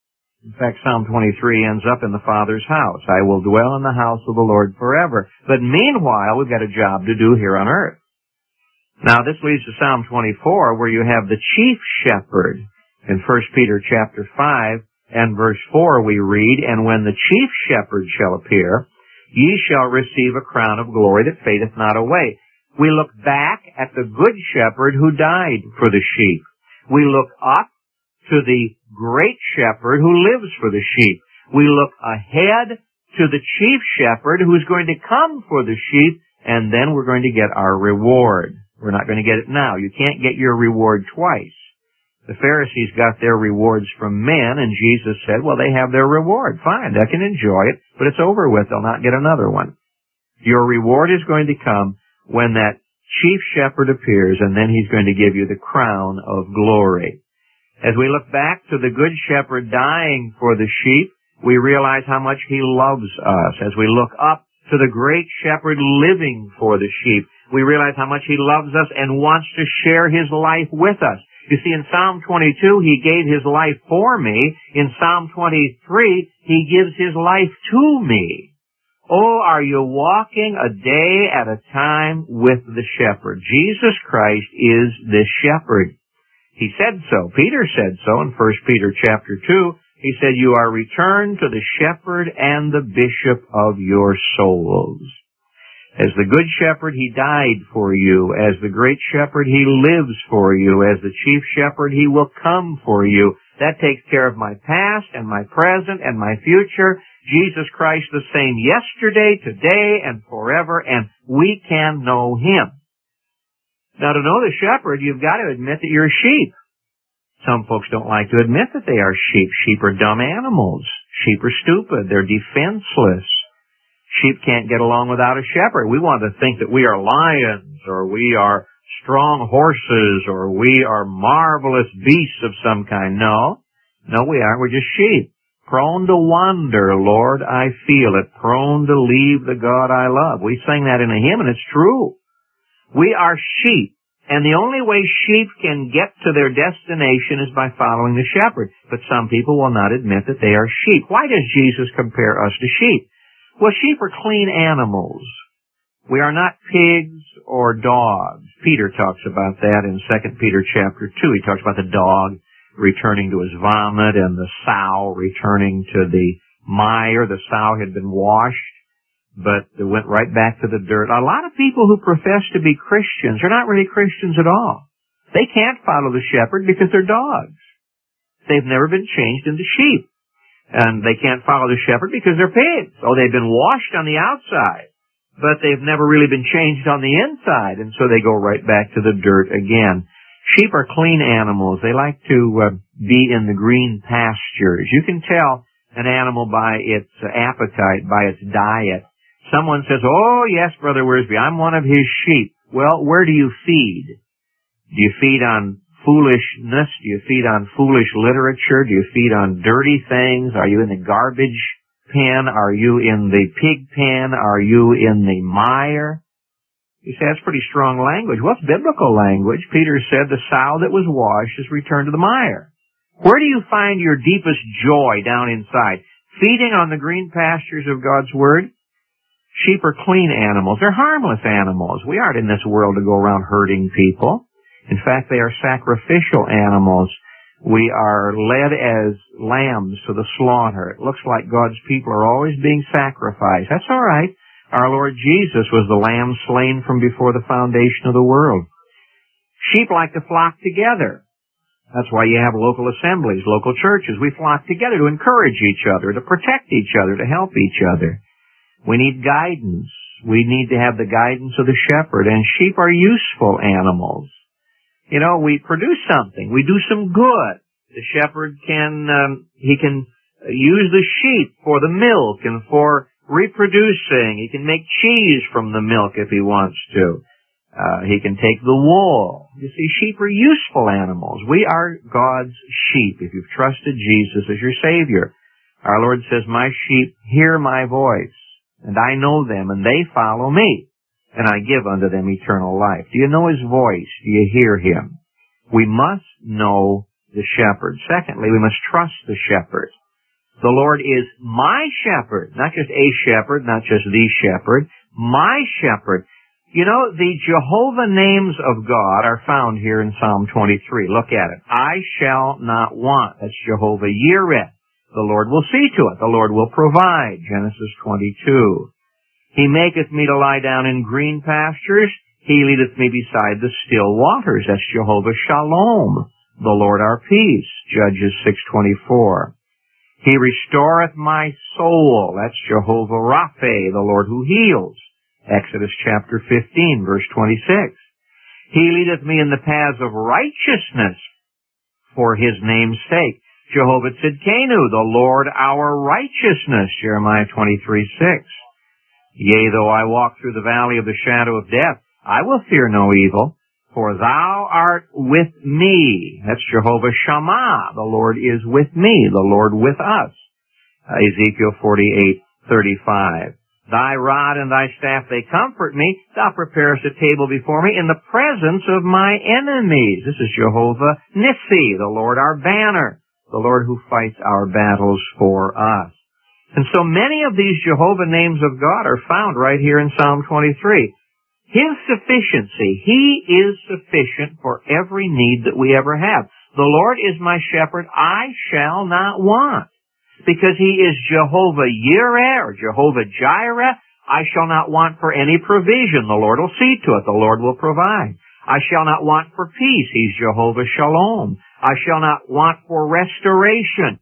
In fact, Psalm twenty-three ends up in the Father's house. I will dwell in the house of the Lord forever. But meanwhile, we've got a job to do here on earth. Now, this leads to Psalm twenty-four, where you have the chief shepherd. In First Peter chapter five and verse four we read, And when the chief shepherd shall appear, ye shall receive a crown of glory that fadeth not away. We look back at the good shepherd who died for the sheep. We look up to the great shepherd who lives for the sheep. We look ahead to the chief shepherd who's going to come for the sheep, and then we're going to get our reward. We're not going to get it now. You can't get your reward twice. The Pharisees got their rewards from men, and Jesus said, well, they have their reward. Fine, they can enjoy it, but it's over with. They'll not get another one. Your reward is going to come when that chief shepherd appears, and then he's going to give you the crown of glory. As we look back to the Good Shepherd dying for the sheep, we realize how much He loves us. As we look up to the Great Shepherd living for the sheep, we realize how much He loves us and wants to share His life with us. You see, in Psalm twenty-two, He gave His life for me. In Psalm twenty-three, He gives His life to me. Oh, are you walking a day at a time with the shepherd? Jesus Christ is the shepherd. He said so. Peter said so in First Peter chapter two. He said, you are returned to the shepherd and the bishop of your souls. As the good shepherd, He died for you. As the great shepherd, He lives for you. As the chief shepherd, He will come for you. That takes care of my past and my present and my future. Jesus Christ the same yesterday, today, and forever, and we can know Him. Now, to know the shepherd, you've got to admit that you're a sheep. Some folks don't like to admit that they are sheep. Sheep are dumb animals. Sheep are stupid. They're defenseless. Sheep can't get along without a shepherd. We want to think that we are lions, or we are strong horses, or we are marvelous beasts of some kind. No. No, we aren't. We're just sheep. Prone to wander, Lord, I feel it. Prone to leave the God I love. We sing that in a hymn, and it's true. We are sheep. And the only way sheep can get to their destination is by following the shepherd. But some people will not admit that they are sheep. Why does Jesus compare us to sheep? Well, sheep are clean animals. We are not pigs or dogs. Peter talks about that in Second Peter chapter two. He talks about the dog returning to his vomit and the sow returning to the mire. The sow had been washed, but it went right back to the dirt. A lot of people who profess to be Christians are not really Christians at all. They can't follow the shepherd because they're dogs. They've never been changed into sheep. And they can't follow the shepherd because they're pigs. Oh, they've been washed on the outside, but they've never really been changed on the inside, and so they go right back to the dirt again. Sheep are clean animals. They like to uh, be in the green pastures. You can tell an animal by its appetite, by its diet. Someone says, oh, yes, Brother Wiersbe, I'm one of his sheep. Well, where do you feed? Do you feed on foolishness? Do you feed on foolish literature? Do you feed on dirty things? Are you in the garbage pen? Are you in the pig pen? Are you in the mire? You say, that's pretty strong language. Well, it's biblical language. Peter said the sow that was washed is returned to the mire. Where do you find your deepest joy down inside? Feeding on the green pastures of God's Word? Sheep are clean animals. They're harmless animals. We aren't in this world to go around hurting people. In fact, they are sacrificial animals. We are led as lambs to the slaughter. It looks like God's people are always being sacrificed. That's all right. Our Lord Jesus was the lamb slain from before the foundation of the world. Sheep like to flock together. That's why you have local assemblies, local churches. We flock together to encourage each other, to protect each other, to help each other. We need guidance. We need to have the guidance of the shepherd, and sheep are useful animals. You know, we produce something. We do some good. The shepherd can, um, he can use the sheep for the milk and for reproducing. He can make cheese from the milk if he wants to. Uh, he can take the wool. You see, sheep are useful animals. We are God's sheep if you've trusted Jesus as your Savior. Our Lord says, my sheep hear my voice, and I know them, and they follow me. And I give unto them eternal life. Do you know His voice? Do you hear Him? We must know the shepherd. Secondly, we must trust the shepherd. The Lord is my shepherd, not just a shepherd, not just the shepherd, my shepherd. You know, the Jehovah names of God are found here in Psalm twenty-three. Look at it. I shall not want. That's Jehovah Yireh. The Lord will see to it. The Lord will provide. Genesis twenty-two. He maketh me to lie down in green pastures. He leadeth me beside the still waters. That's Jehovah Shalom, the Lord our peace. Judges six twenty-four. He restoreth my soul. That's Jehovah Rapha, the Lord who heals. Exodus chapter fifteen, verse twenty-six. He leadeth me in the paths of righteousness for His name's sake. Jehovah Tzidkenu, the Lord our righteousness. Jeremiah twenty-three, six. Yea, though I walk through the valley of the shadow of death, I will fear no evil, For thou art with me. That's Jehovah Shammah. The Lord is with me. The Lord with us. Uh, Ezekiel forty-eight thirty-five. Thy rod and thy staff, they comfort me. Thou preparest a table before me in the presence of my enemies. This is Jehovah Nissi, the Lord our banner, the Lord who fights our battles for us. And so many of these Jehovah names of God are found right here in Psalm twenty-three. His sufficiency, He is sufficient for every need that we ever have. The Lord is my shepherd, I shall not want. Because He is Jehovah Yireh, or Jehovah Jireh, I shall not want for any provision. The Lord will see to it. The Lord will provide. I shall not want for peace. He's Jehovah Shalom. I shall not want for restoration.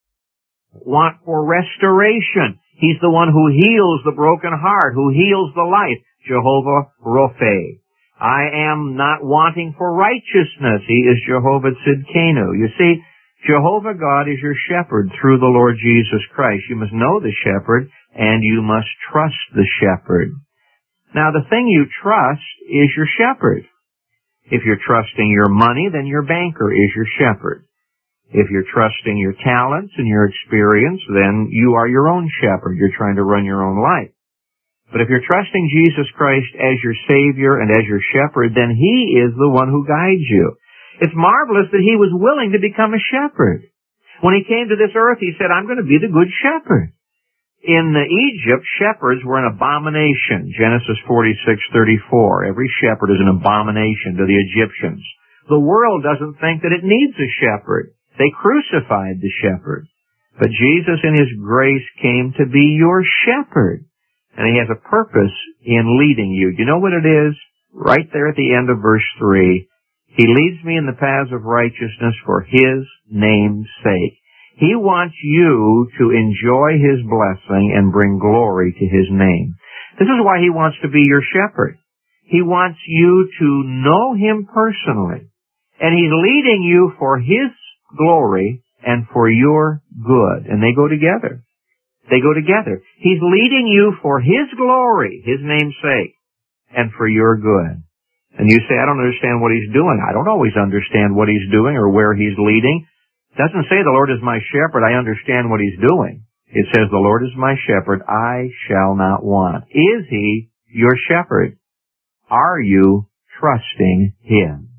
Want for restoration. He's the one who heals the broken heart, who heals the life. Jehovah Rophe. I am not wanting for righteousness. He is Jehovah Tzidkenu. You see, Jehovah God is your shepherd through the Lord Jesus Christ. You must know the shepherd, and you must trust the shepherd. Now, the thing you trust is your shepherd. If you're trusting your money, then your banker is your shepherd. If you're trusting your talents and your experience, then you are your own shepherd. You're trying to run your own life. But if you're trusting Jesus Christ as your Savior and as your shepherd, then He is the one who guides you. It's marvelous that He was willing to become a shepherd. When He came to this earth, He said, I'm going to be the good shepherd. In Egypt, shepherds were an abomination. Genesis forty-six thirty-four. Every shepherd is an abomination to the Egyptians. The world doesn't think that it needs a shepherd. They crucified the shepherd. But Jesus in His grace came to be your shepherd. And He has a purpose in leading you. Do you know what it is? Right there at the end of verse three. He leads me in the paths of righteousness for His name's sake. He wants you to enjoy His blessing and bring glory to His name. This is why He wants to be your shepherd. He wants you to know Him personally. And He's leading you for His glory and for your good. And they go together. They go together. He's leading you for His glory, His name's sake, and for your good. And you say, I don't understand what He's doing. I don't always understand what He's doing or where He's leading. It doesn't say the Lord is my shepherd. I understand what He's doing. It says the Lord is my shepherd. I shall not want. Is He your shepherd? Are you trusting Him?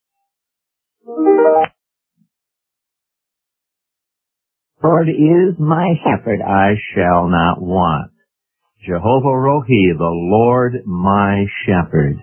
Lord is my shepherd, I shall not want. Jehovah Rohi, the Lord my shepherd.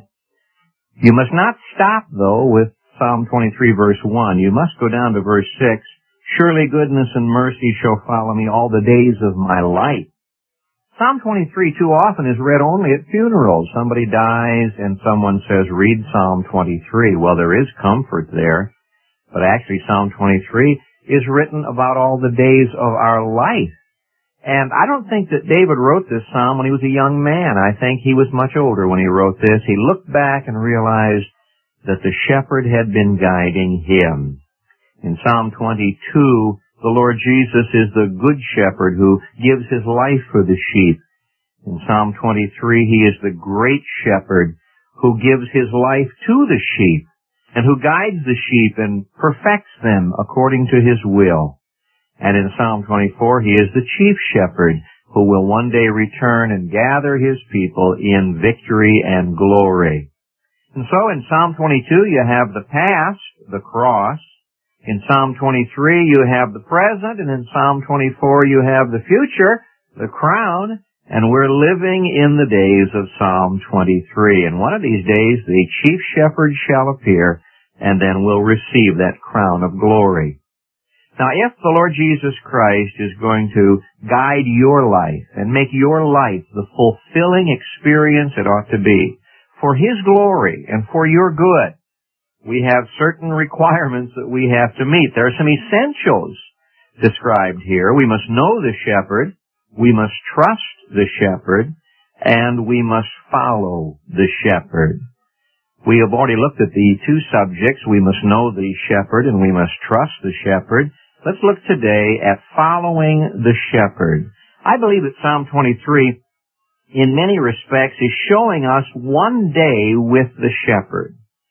You must not stop, though, with Psalm twenty-three, verse one. You must go down to verse six. Surely goodness and mercy shall follow me all the days of my life. Psalm twenty-three too often is read only at funerals. Somebody dies and someone says, read Psalm twenty-three. Well, there is comfort there. But actually, Psalm twenty-three is written about all the days of our life. And I don't think that David wrote this psalm when he was a young man. I think he was much older when he wrote this. He looked back and realized that the shepherd had been guiding him. In Psalm twenty-two, the Lord Jesus is the good shepherd who gives His life for the sheep. In Psalm twenty-three, He is the great shepherd who gives His life to the sheep, and who guides the sheep and perfects them according to His will. And in Psalm twenty-four, He is the chief shepherd who will one day return and gather His people in victory and glory. And so in Psalm twenty-two, you have the past, the cross. In Psalm twenty-three, you have the present. And in Psalm twenty-four, you have the future, the crown. And we're living in the days of Psalm twenty-three. And one of these days, the chief shepherd shall appear, and then we'll receive that crown of glory. Now, if the Lord Jesus Christ is going to guide your life and make your life the fulfilling experience it ought to be, for His glory and for your good, we have certain requirements that we have to meet. There are some essentials described here. We must know the shepherd. We must trust the shepherd, and we must follow the shepherd. We have already looked at the two subjects. We must know the shepherd, and we must trust the shepherd. Let's look today at following the shepherd. I believe that Psalm twenty-three, in many respects, is showing us one day with the shepherd.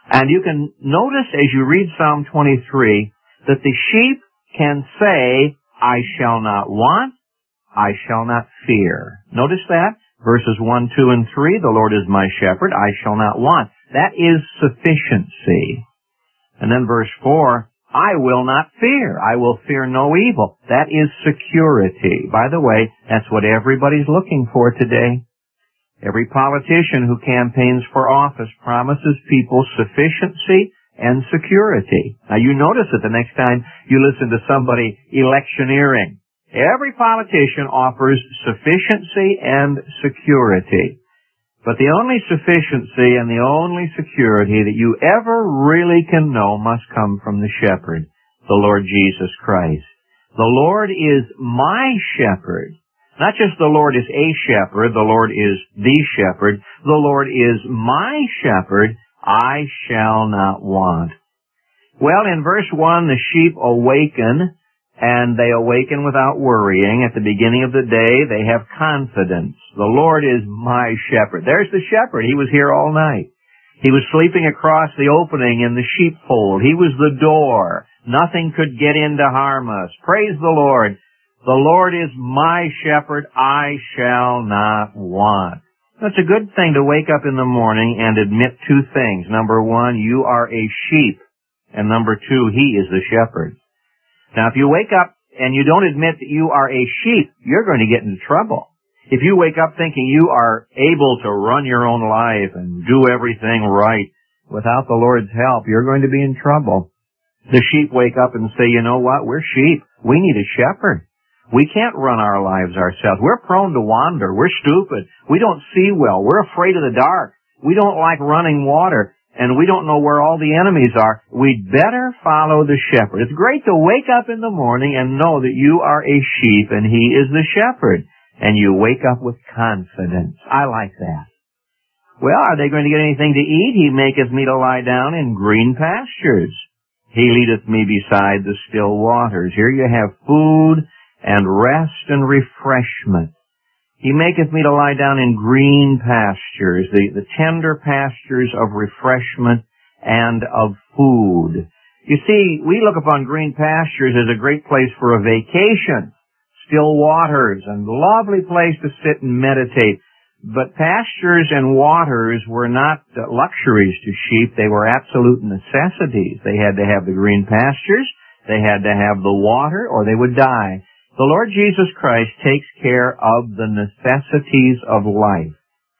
And you can notice as you read Psalm twenty-three that the sheep can say, I shall not want, I shall not fear. Notice that? Verses one, two, and three, the Lord is my shepherd, I shall not want. That is sufficiency. And then verse four, I will not fear. I will fear no evil. That is security. By the way, that's what everybody's looking for today. Every politician who campaigns for office promises people sufficiency and security. Now you notice it the next time you listen to somebody electioneering. Every politician offers sufficiency and security. But the only sufficiency and the only security that you ever really can know must come from the shepherd, the Lord Jesus Christ. The Lord is my shepherd. Not just the Lord is a shepherd, the Lord is the shepherd. The Lord is my shepherd, I shall not want. Well, in verse one, the sheep awaken, and they awaken without worrying. At the beginning of the day, they have confidence. The Lord is my shepherd. There's the shepherd. He was here all night. He was sleeping across the opening in the sheepfold. He was the door. Nothing could get in to harm us. Praise the Lord. The Lord is my shepherd. I shall not want. It's a good thing to wake up in the morning and admit two things. Number one, you are a sheep. And number two, He is the shepherd. Now, if you wake up and you don't admit that you are a sheep, you're going to get into trouble. If you wake up thinking you are able to run your own life and do everything right without the Lord's help, you're going to be in trouble. The sheep wake up and say, you know what, we're sheep. We need a shepherd. We can't run our lives ourselves. We're prone to wander. We're stupid. We don't see well. We're afraid of the dark. We don't like running water. And we don't know where all the enemies are. We'd better follow the shepherd. It's great to wake up in the morning and know that you are a sheep and He is the shepherd. And you wake up with confidence. I like that. Well, are they going to get anything to eat? He maketh me to lie down in green pastures. He leadeth me beside the still waters. Here you have food and rest and refreshment. He maketh me to lie down in green pastures, the, the tender pastures of refreshment and of food. You see, we look upon green pastures as a great place for a vacation. Still waters and lovely place to sit and meditate. But pastures and waters were not luxuries to sheep. They were absolute necessities. They had to have the green pastures. They had to have the water or they would die. The Lord Jesus Christ takes care of the necessities of life.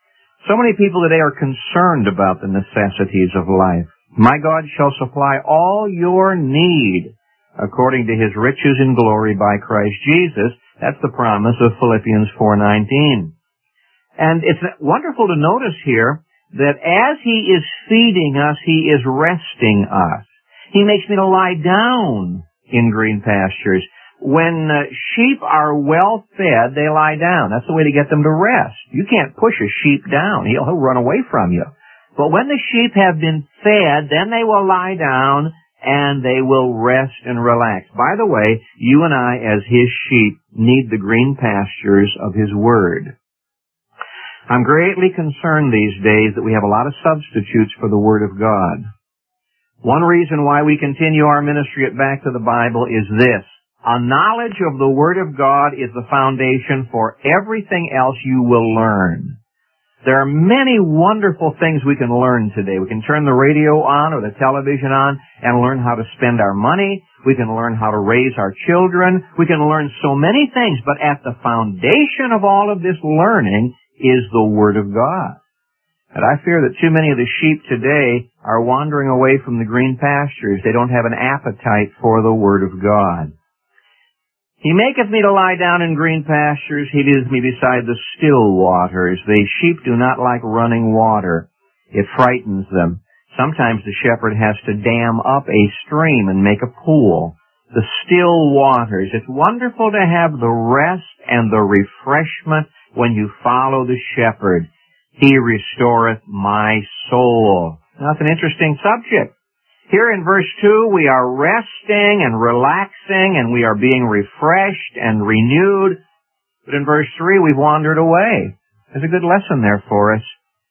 So many people today are concerned about the necessities of life. My God shall supply all your need according to His riches in glory by Christ Jesus. That's the promise of Philippians four nineteen. And it's wonderful to notice here that as He is feeding us, He is resting us. He makes me to lie down in green pastures. When uh, sheep are well fed, they lie down. That's the way to get them to rest. You can't push a sheep down. He'll, he'll run away from you. But when the sheep have been fed, then they will lie down and they will rest and relax. By the way, you and I as His sheep need the green pastures of His Word. I'm greatly concerned these days that we have a lot of substitutes for the Word of God. One reason why we continue our ministry at Back to the Bible is this. A knowledge of the Word of God is the foundation for everything else you will learn. There are many wonderful things we can learn today. We can turn the radio on or the television on and learn how to spend our money. We can learn how to raise our children. We can learn so many things, but at the foundation of all of this learning is the Word of God. And I fear that too many of the sheep today are wandering away from the green pastures. They don't have an appetite for the Word of God. He maketh me to lie down in green pastures. He leadeth me beside the still waters. The sheep do not like running water. It frightens them. Sometimes the shepherd has to dam up a stream and make a pool. The still waters. It's wonderful to have the rest and the refreshment when you follow the shepherd. He restoreth my soul. Now, that's an interesting subject. Here in verse two, we are resting and relaxing and we are being refreshed and renewed. But in verse three, we've wandered away. There's a good lesson there for us.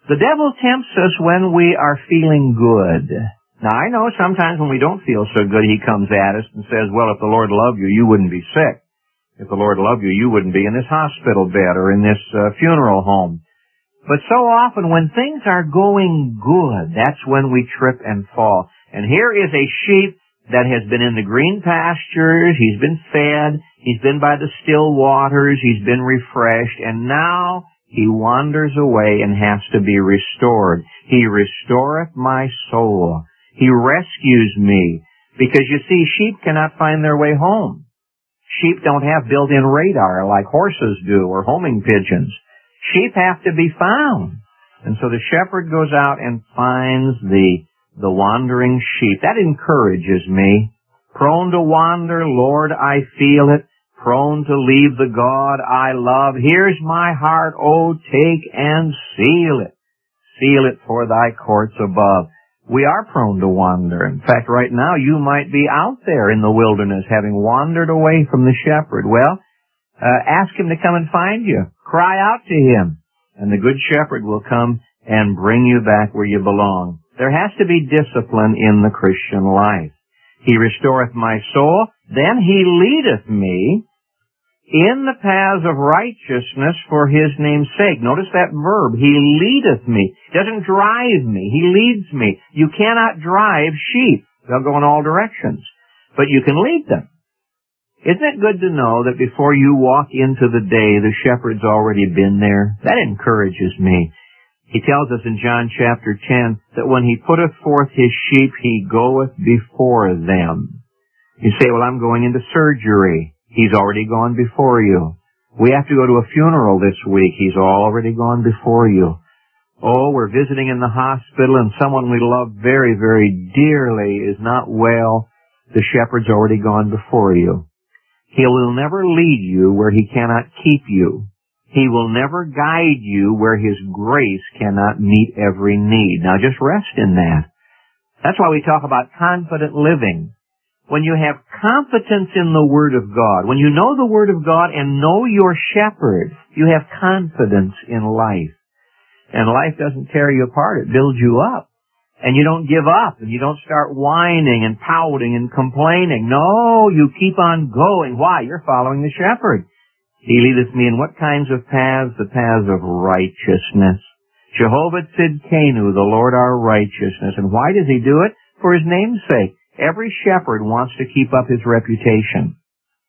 The devil tempts us when we are feeling good. Now, I know sometimes when we don't feel so good, he comes at us and says, well, if the Lord loved you, you wouldn't be sick. If the Lord loved you, you wouldn't be in this hospital bed or in this uh, funeral home. But so often when things are going good, that's when we trip and fall. And here is a sheep that has been in the green pastures, he's been fed, he's been by the still waters, he's been refreshed, and now he wanders away and has to be restored. He restoreth my soul. He rescues me. Because you see, sheep cannot find their way home. Sheep don't have built-in radar like horses do or homing pigeons. Sheep have to be found. And so the shepherd goes out and finds the, the wandering sheep. That encourages me. Prone to wander, Lord, I feel it. Prone to leave the God I love. Here's my heart, oh, take and seal it. Seal it for thy courts above. We are prone to wander. In fact, right now you might be out there in the wilderness having wandered away from the shepherd. Well, uh, ask him to come and find you. Cry out to him, and the good shepherd will come and bring you back where you belong. There has to be discipline in the Christian life. He restoreth my soul, then he leadeth me in the paths of righteousness for his name's sake. Notice that verb, he leadeth me. He doesn't drive me, he leads me. You cannot drive sheep. They'll go in all directions. But you can lead them. Isn't it good to know that before you walk into the day, the shepherd's already been there? That encourages me. He tells us in John chapter ten that when he putteth forth his sheep, he goeth before them. You say, well, I'm going into surgery. He's already gone before you. We have to go to a funeral this week. He's already gone before you. Oh, we're visiting in the hospital and someone we love very, very dearly is not well. The shepherd's already gone before you. He will never lead you where he cannot keep you. He will never guide you where his grace cannot meet every need. Now just rest in that. That's why we talk about confident living. When you have confidence in the Word of God, when you know the Word of God and know your shepherd, you have confidence in life. And life doesn't tear you apart, it builds you up. And you don't give up, and you don't start whining and pouting and complaining. No, you keep on going. Why? You're following the shepherd. He leadeth me in what kinds of paths? The paths of righteousness. Jehovah Tzidkenu, the Lord our righteousness. And why does he do it? For his name's sake. Every shepherd wants to keep up his reputation.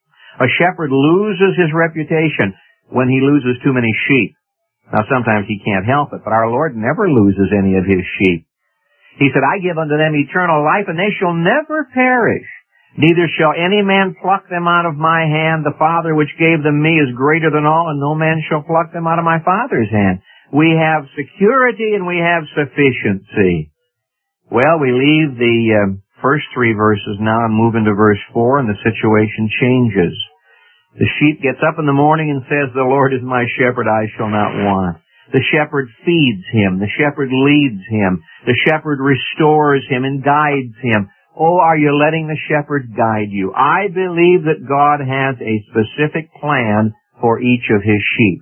A shepherd loses his reputation when he loses too many sheep. Now sometimes he can't help it, but our Lord never loses any of his sheep. He said, I give unto them eternal life, and they shall never perish. Neither shall any man pluck them out of my hand. The Father which gave them me is greater than all, and no man shall pluck them out of my Father's hand. We have security and we have sufficiency. Well, we leave the uh, first three verses now and move into verse four, and the situation changes. The sheep gets up in the morning and says, the Lord is my shepherd, I shall not want. The shepherd feeds him. The shepherd leads him. The shepherd restores him and guides him. Oh, are you letting the shepherd guide you? I believe that God has a specific plan for each of his sheep.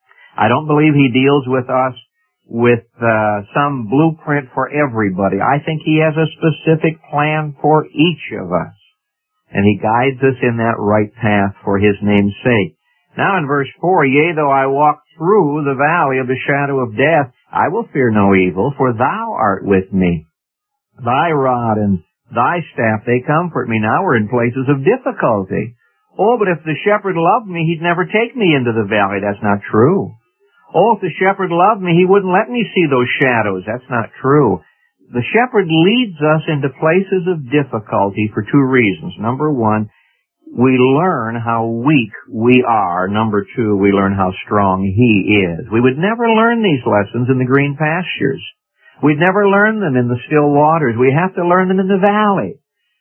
I don't believe he deals with us with uh, some blueprint for everybody. I think he has a specific plan for each of us. And he guides us in that right path for his name's sake. Now in verse four, yea, though I walk through the valley of the shadow of death, I will fear no evil, for thou art with me. Thy rod and thy staff, they comfort me. Now we're in places of difficulty. Oh, but if the shepherd loved me, he'd never take me into the valley. That's not true. Oh, if the shepherd loved me, he wouldn't let me see those shadows. That's not true. The shepherd leads us into places of difficulty for two reasons. Number one, we learn how weak we are. Number two, we learn how strong he is. We would never learn these lessons in the green pastures. We'd never learn them in the still waters. We have to learn them in the valley.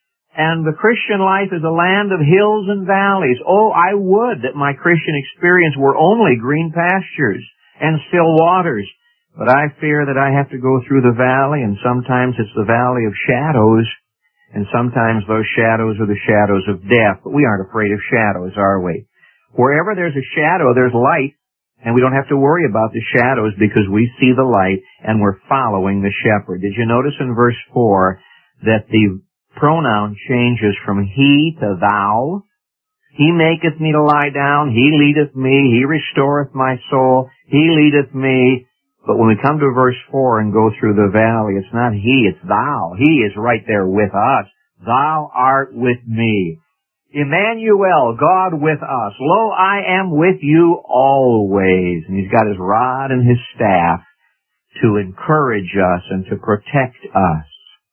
And the Christian life is a land of hills and valleys. Oh, I would that my Christian experience were only green pastures and still waters. But I fear that I have to go through the valley, and sometimes it's the valley of shadows, and sometimes those shadows are the shadows of death. But we aren't afraid of shadows, are we? Wherever there's a shadow, there's light, And we don't have to worry about the shadows because we see the light and we're following the shepherd. Did you notice in verse four that the pronoun changes from he to thou? He maketh me to lie down. He leadeth me. He restoreth my soul. He leadeth me. But when we come to verse four and go through the valley, it's not he, it's thou. He is right there with us. Thou art with me. Emmanuel, God with us. Lo, I am with you always. And he's got his rod and his staff to encourage us and to protect us.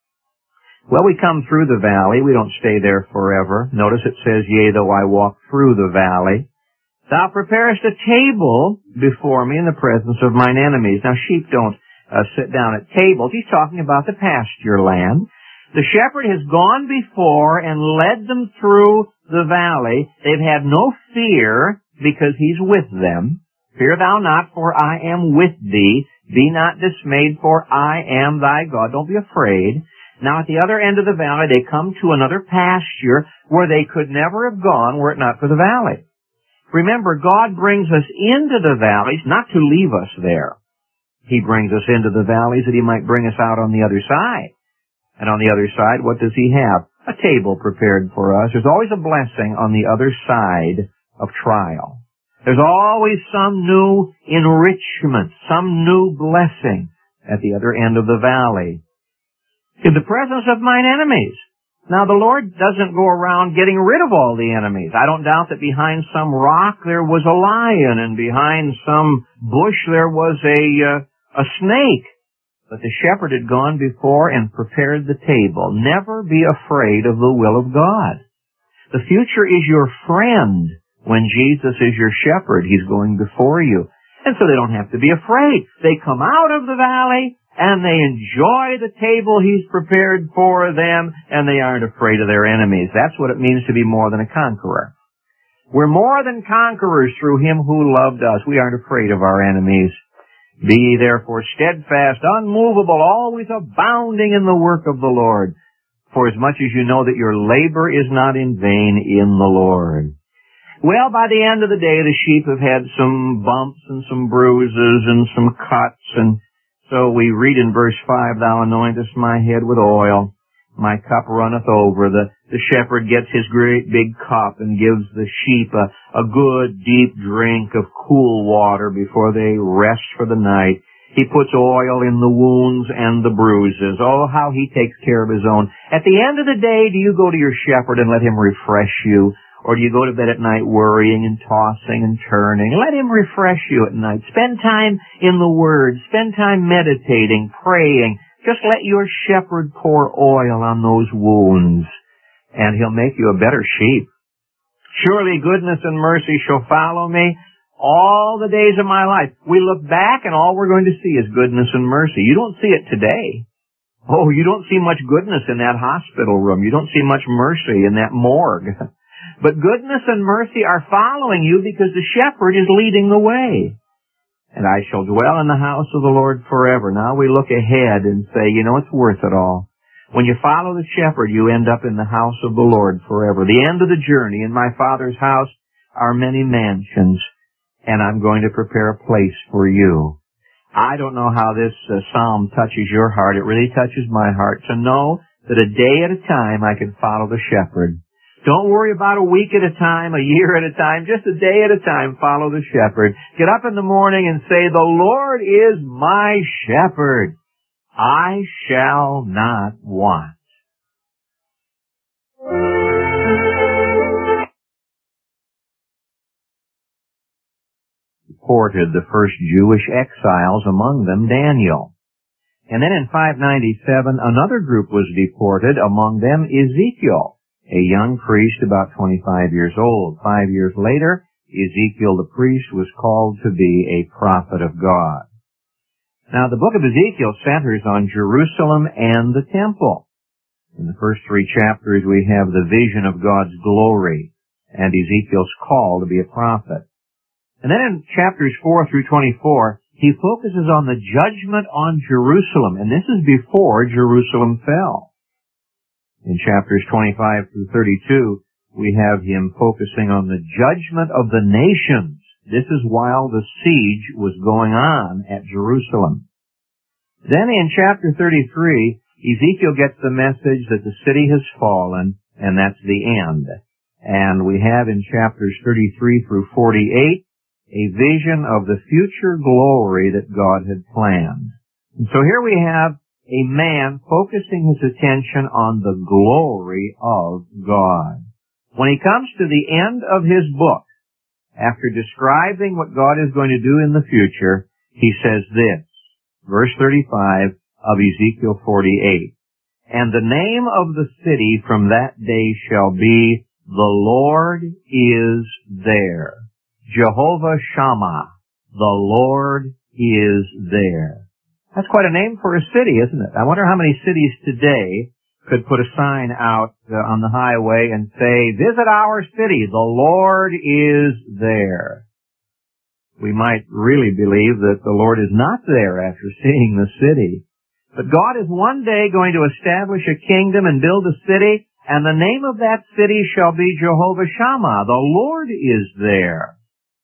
Well, we come through the valley. We don't stay there forever. Notice it says, yea, though I walk through the valley. Thou preparest a table before me in the presence of mine enemies. Now, sheep don't uh, sit down at tables. He's talking about the pasture land. The shepherd has gone before and led them through the valley. They've had no fear because he's with them. Fear thou not, for I am with thee. Be not dismayed, for I am thy God. Don't be afraid. Now, at the other end of the valley, they come to another pasture where they could never have gone were it not for the valley. Remember, God brings us into the valleys not to leave us there. He brings us into the valleys that he might bring us out on the other side. And on the other side, what does he have? A table prepared for us. There's always a blessing on the other side of trial. There's always some new enrichment, some new blessing at the other end of the valley. In the presence of mine enemies. Now, the Lord doesn't go around getting rid of all the enemies. I don't doubt that behind some rock there was a lion, and behind some bush there was a, uh, a snake. But the shepherd had gone before and prepared the table. Never be afraid of the will of God. The future is your friend when Jesus is your shepherd. He's going before you. And so they don't have to be afraid. They come out of the valley and they enjoy the table he's prepared for them, and they aren't afraid of their enemies. That's what it means to be more than a conqueror. We're more than conquerors through him who loved us. We aren't afraid of our enemies. Be ye therefore steadfast, unmovable, always abounding in the work of the Lord. For as much as you know that your labor is not in vain in the Lord. Well, by the end of the day, the sheep have had some bumps and some bruises and some cuts, and so we read in verse five, thou anointest my head with oil, my cup runneth over. The, the shepherd gets his great big cup and gives the sheep a, a good deep drink of cool water before they rest for the night. He puts oil in the wounds and the bruises. Oh, how he takes care of his own. At the end of the day, do you go to your shepherd and let him refresh you? Or do you go to bed at night worrying and tossing and turning? Let him refresh you at night. Spend time in the Word. Spend time meditating, praying. Just let your shepherd pour oil on those wounds, and he'll make you a better sheep. Surely goodness and mercy shall follow me all the days of my life. We look back, and all we're going to see is goodness and mercy. You don't see it today. Oh, you don't see much goodness in that hospital room. You don't see much mercy in that morgue. But goodness and mercy are following you because the shepherd is leading the way. And I shall dwell in the house of the Lord forever. Now we look ahead and say, you know, it's worth it all. When you follow the shepherd, you end up in the house of the Lord forever. The end of the journey. In my Father's house are many mansions, and I'm going to prepare a place for you. I don't know how this uh, psalm touches your heart. It really touches my heart to know that a day at a time I can follow the shepherd. Don't worry about a week at a time, a year at a time, just a day at a time. Follow the shepherd. Get up in the morning and say, the Lord is my shepherd. I shall not want. Reported the first Jewish exiles, among them Daniel. And then in five ninety-seven, another group was deported, among them Ezekiel, a young priest about twenty-five years old. Five years later, Ezekiel the priest was called to be a prophet of God. Now, the book of Ezekiel centers on Jerusalem and the temple. In the first three chapters, we have the vision of God's glory and Ezekiel's call to be a prophet. And then in chapters four through twenty-four, he focuses on the judgment on Jerusalem, and this is before Jerusalem fell. In chapters twenty-five through thirty-two, we have him focusing on the judgment of the nations. This is while the siege was going on at Jerusalem. Then in chapter thirty-three, Ezekiel gets the message that the city has fallen, and that's the end. And we have in chapters thirty-three through forty-eight a vision of the future glory that God had planned. And so here we have a man focusing his attention on the glory of God. When he comes to the end of his book, after describing what God is going to do in the future, he says this, verse thirty-five of Ezekiel forty-eight, "And the name of the city from that day shall be, the Lord is there. Jehovah Shammah, the Lord is there." That's quite a name for a city, isn't it? I wonder how many cities today could put a sign out uh, on the highway and say, "Visit our city, the Lord is there." We might really believe that the Lord is not there after seeing the city. But God is one day going to establish a kingdom and build a city, and the name of that city shall be Jehovah Shammah, the Lord is there.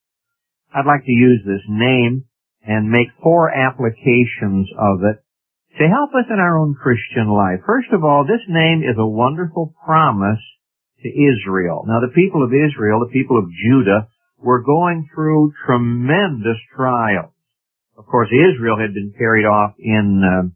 I'd like to use this name and make four applications of it to help us in our own Christian life. First of all, this name is a wonderful promise to Israel. Now, the people of Israel, the people of Judah, were going through tremendous trials. Of course, Israel had been carried off in uh,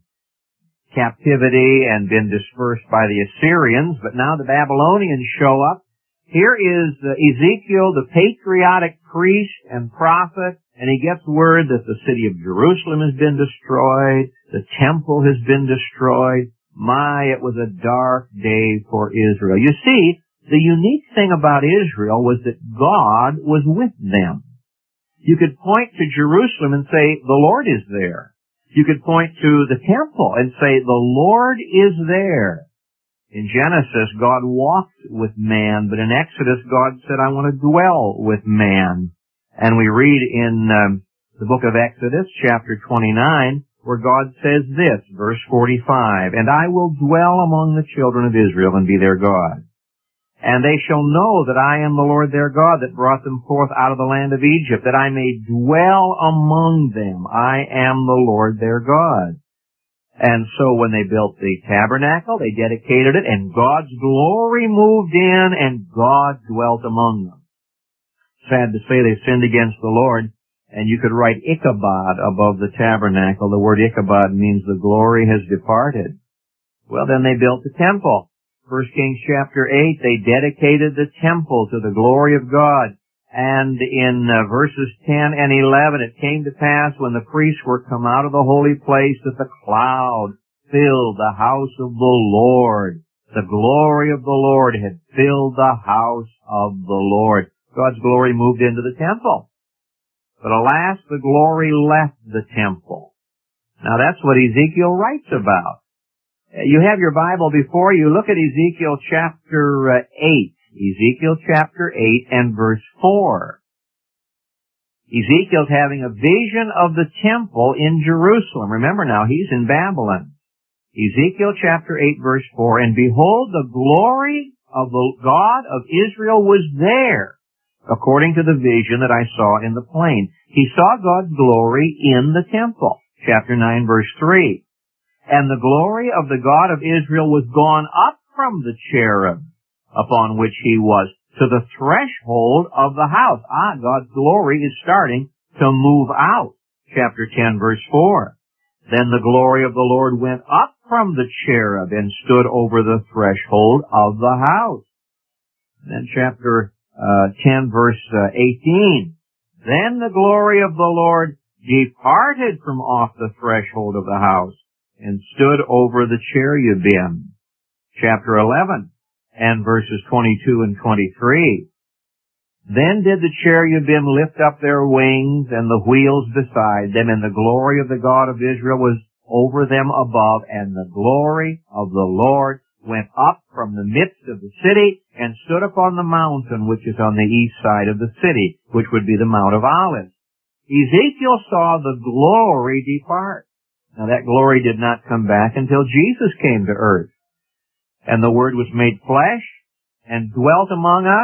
captivity and been dispersed by the Assyrians, but now the Babylonians show up. Here is uh, Ezekiel, the patriotic priest and prophet, and he gets word that the city of Jerusalem has been destroyed, the temple has been destroyed. My, it was a dark day for Israel. You see, the unique thing about Israel was that God was with them. You could point to Jerusalem and say, the Lord is there. You could point to the temple and say, the Lord is there. In Genesis, God walked with man, but in Exodus, God said, I want to dwell with man. And we read in um, the book of Exodus, chapter twenty-nine, where God says this, verse forty-five, "And I will dwell among the children of Israel and be their God. And they shall know that I am the Lord their God that brought them forth out of the land of Egypt, that I may dwell among them. I am the Lord their God." And so when they built the tabernacle, they dedicated it, and God's glory moved in, and God dwelt among them. Sad to say they sinned against the Lord, and you could write Ichabod above the tabernacle. The word Ichabod means the glory has departed. Well, then they built the temple. First Kings chapter eight, they dedicated the temple to the glory of God. And in uh, verses ten and eleven, it came to pass when the priests were come out of the holy place that the cloud filled the house of the Lord. The glory of the Lord had filled the house of the Lord. God's glory moved into the temple. But alas, the glory left the temple. Now that's what Ezekiel writes about. You have your Bible before you. Look at Ezekiel chapter eight. Ezekiel chapter eight and verse four. Ezekiel's having a vision of the temple in Jerusalem. Remember now, he's in Babylon. Ezekiel chapter eight verse four, "And behold, the glory of the God of Israel was there, according to the vision that I saw in the plain." He saw God's glory in the temple. Chapter nine verse three. "And the glory of the God of Israel was gone up from the cherub upon which he was to the threshold of the house." Ah, God's glory is starting to move out. Chapter ten verse four. "Then the glory of the Lord went up from the cherub and stood over the threshold of the house." And then chapter uh, ten verse uh, eighteen. "Then the glory of the Lord departed from off the threshold of the house and stood over the cherubim." Chapter eleven and verses twenty-two and twenty-three. "Then did the cherubim lift up their wings and the wheels beside them, and the glory of the God of Israel was over them above, and the glory of the Lord went up from the midst of the city and stood upon the mountain which is on the east side of the city, which would be the Mount of Olives." Ezekiel saw the glory depart. Now that glory did not come back until Jesus came to earth. "And the Word was made flesh and dwelt among us,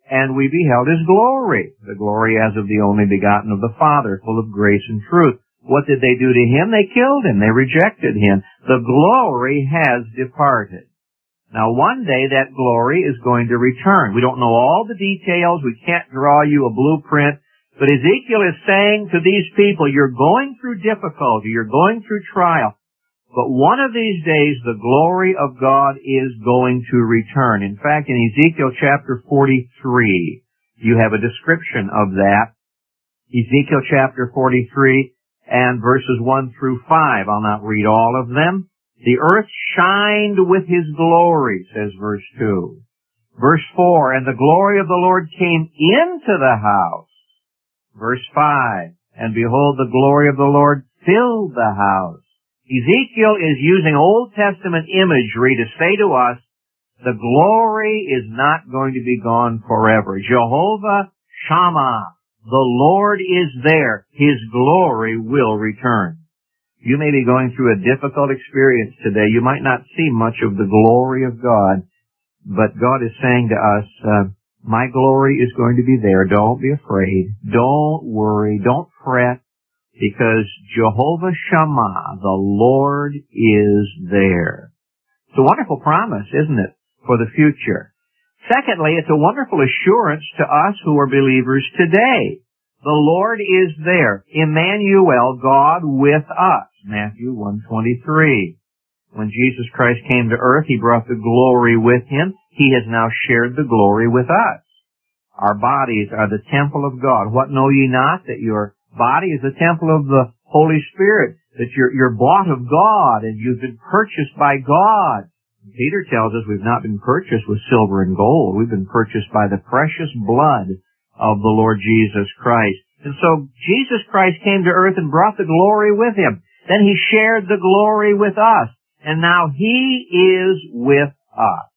and we beheld his glory, the glory as of the only begotten of the Father, full of grace and truth. What did they do to him? They killed him. They rejected him. The glory has departed. Now, one day that glory is going to return. We don't know all the details. We can't draw you a blueprint. But Ezekiel is saying to these people, you're going through difficulty. You're going through trial. But one of these days, the glory of God is going to return. In fact, in Ezekiel chapter forty-three, you have a description of that. Ezekiel chapter forty-three and verses one through five. I'll not read all of them. The earth shined with his glory, says verse two. Verse four, and the glory of the Lord came into the house. Verse five, and behold, the glory of the Lord filled the house. Ezekiel is using Old Testament imagery to say to us, the glory is not going to be gone forever. Jehovah Shammah, the Lord is there. His glory will return. You may be going through a difficult experience today. You might not see much of the glory of God, but God is saying to us, uh, my glory is going to be there. Don't be afraid. Don't worry. Don't fret. Because Jehovah Shammah, the Lord, is there. It's a wonderful promise, isn't it, for the future? Secondly, it's a wonderful assurance to us who are believers today. The Lord is there. Emmanuel, God with us. Matthew one twenty-three. When Jesus Christ came to earth, he brought the glory with him. He has now shared the glory with us. Our bodies are the temple of God. What know ye not? That your body is the temple of the Holy Spirit, that you're, you're bought of God and you've been purchased by God. Peter tells us we've not been purchased with silver and gold. We've been purchased by the precious blood of the Lord Jesus Christ. And so Jesus Christ came to earth and brought the glory with him. Then he shared the glory with us. And now he is with us.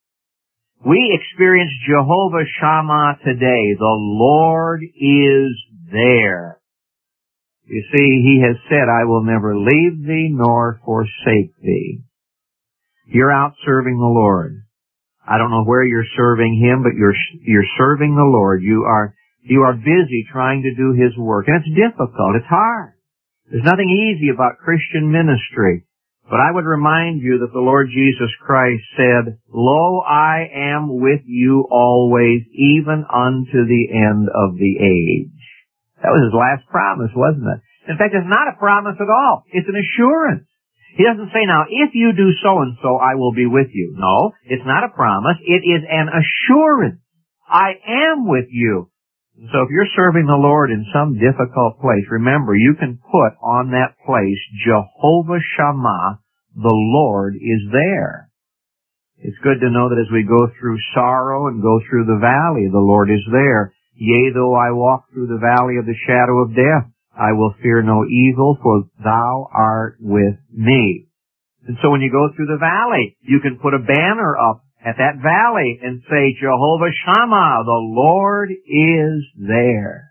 We experience Jehovah Shammah today. The Lord is there. You see, he has said, I will never leave thee nor forsake thee. You're out serving the Lord. I don't know where you're serving him, but you're, you're serving the Lord. You are, you are busy trying to do his work. And it's difficult. It's hard. There's nothing easy about Christian ministry. But I would remind you that the Lord Jesus Christ said, Lo, I am with you always, even unto the end of the age. That was his last promise, wasn't it? In fact, it's not a promise at all. It's an assurance. He doesn't say, now, if you do so-and-so, I will be with you. No, it's not a promise. It is an assurance. I am with you. So if you're serving the Lord in some difficult place, remember, you can put on that place, Jehovah Shammah, the Lord is there. It's good to know that as we go through sorrow and go through the valley, the Lord is there. Yea, though I walk through the valley of the shadow of death, I will fear no evil, for thou art with me. And so when you go through the valley, you can put a banner up at that valley and say, Jehovah Shammah, the Lord is there.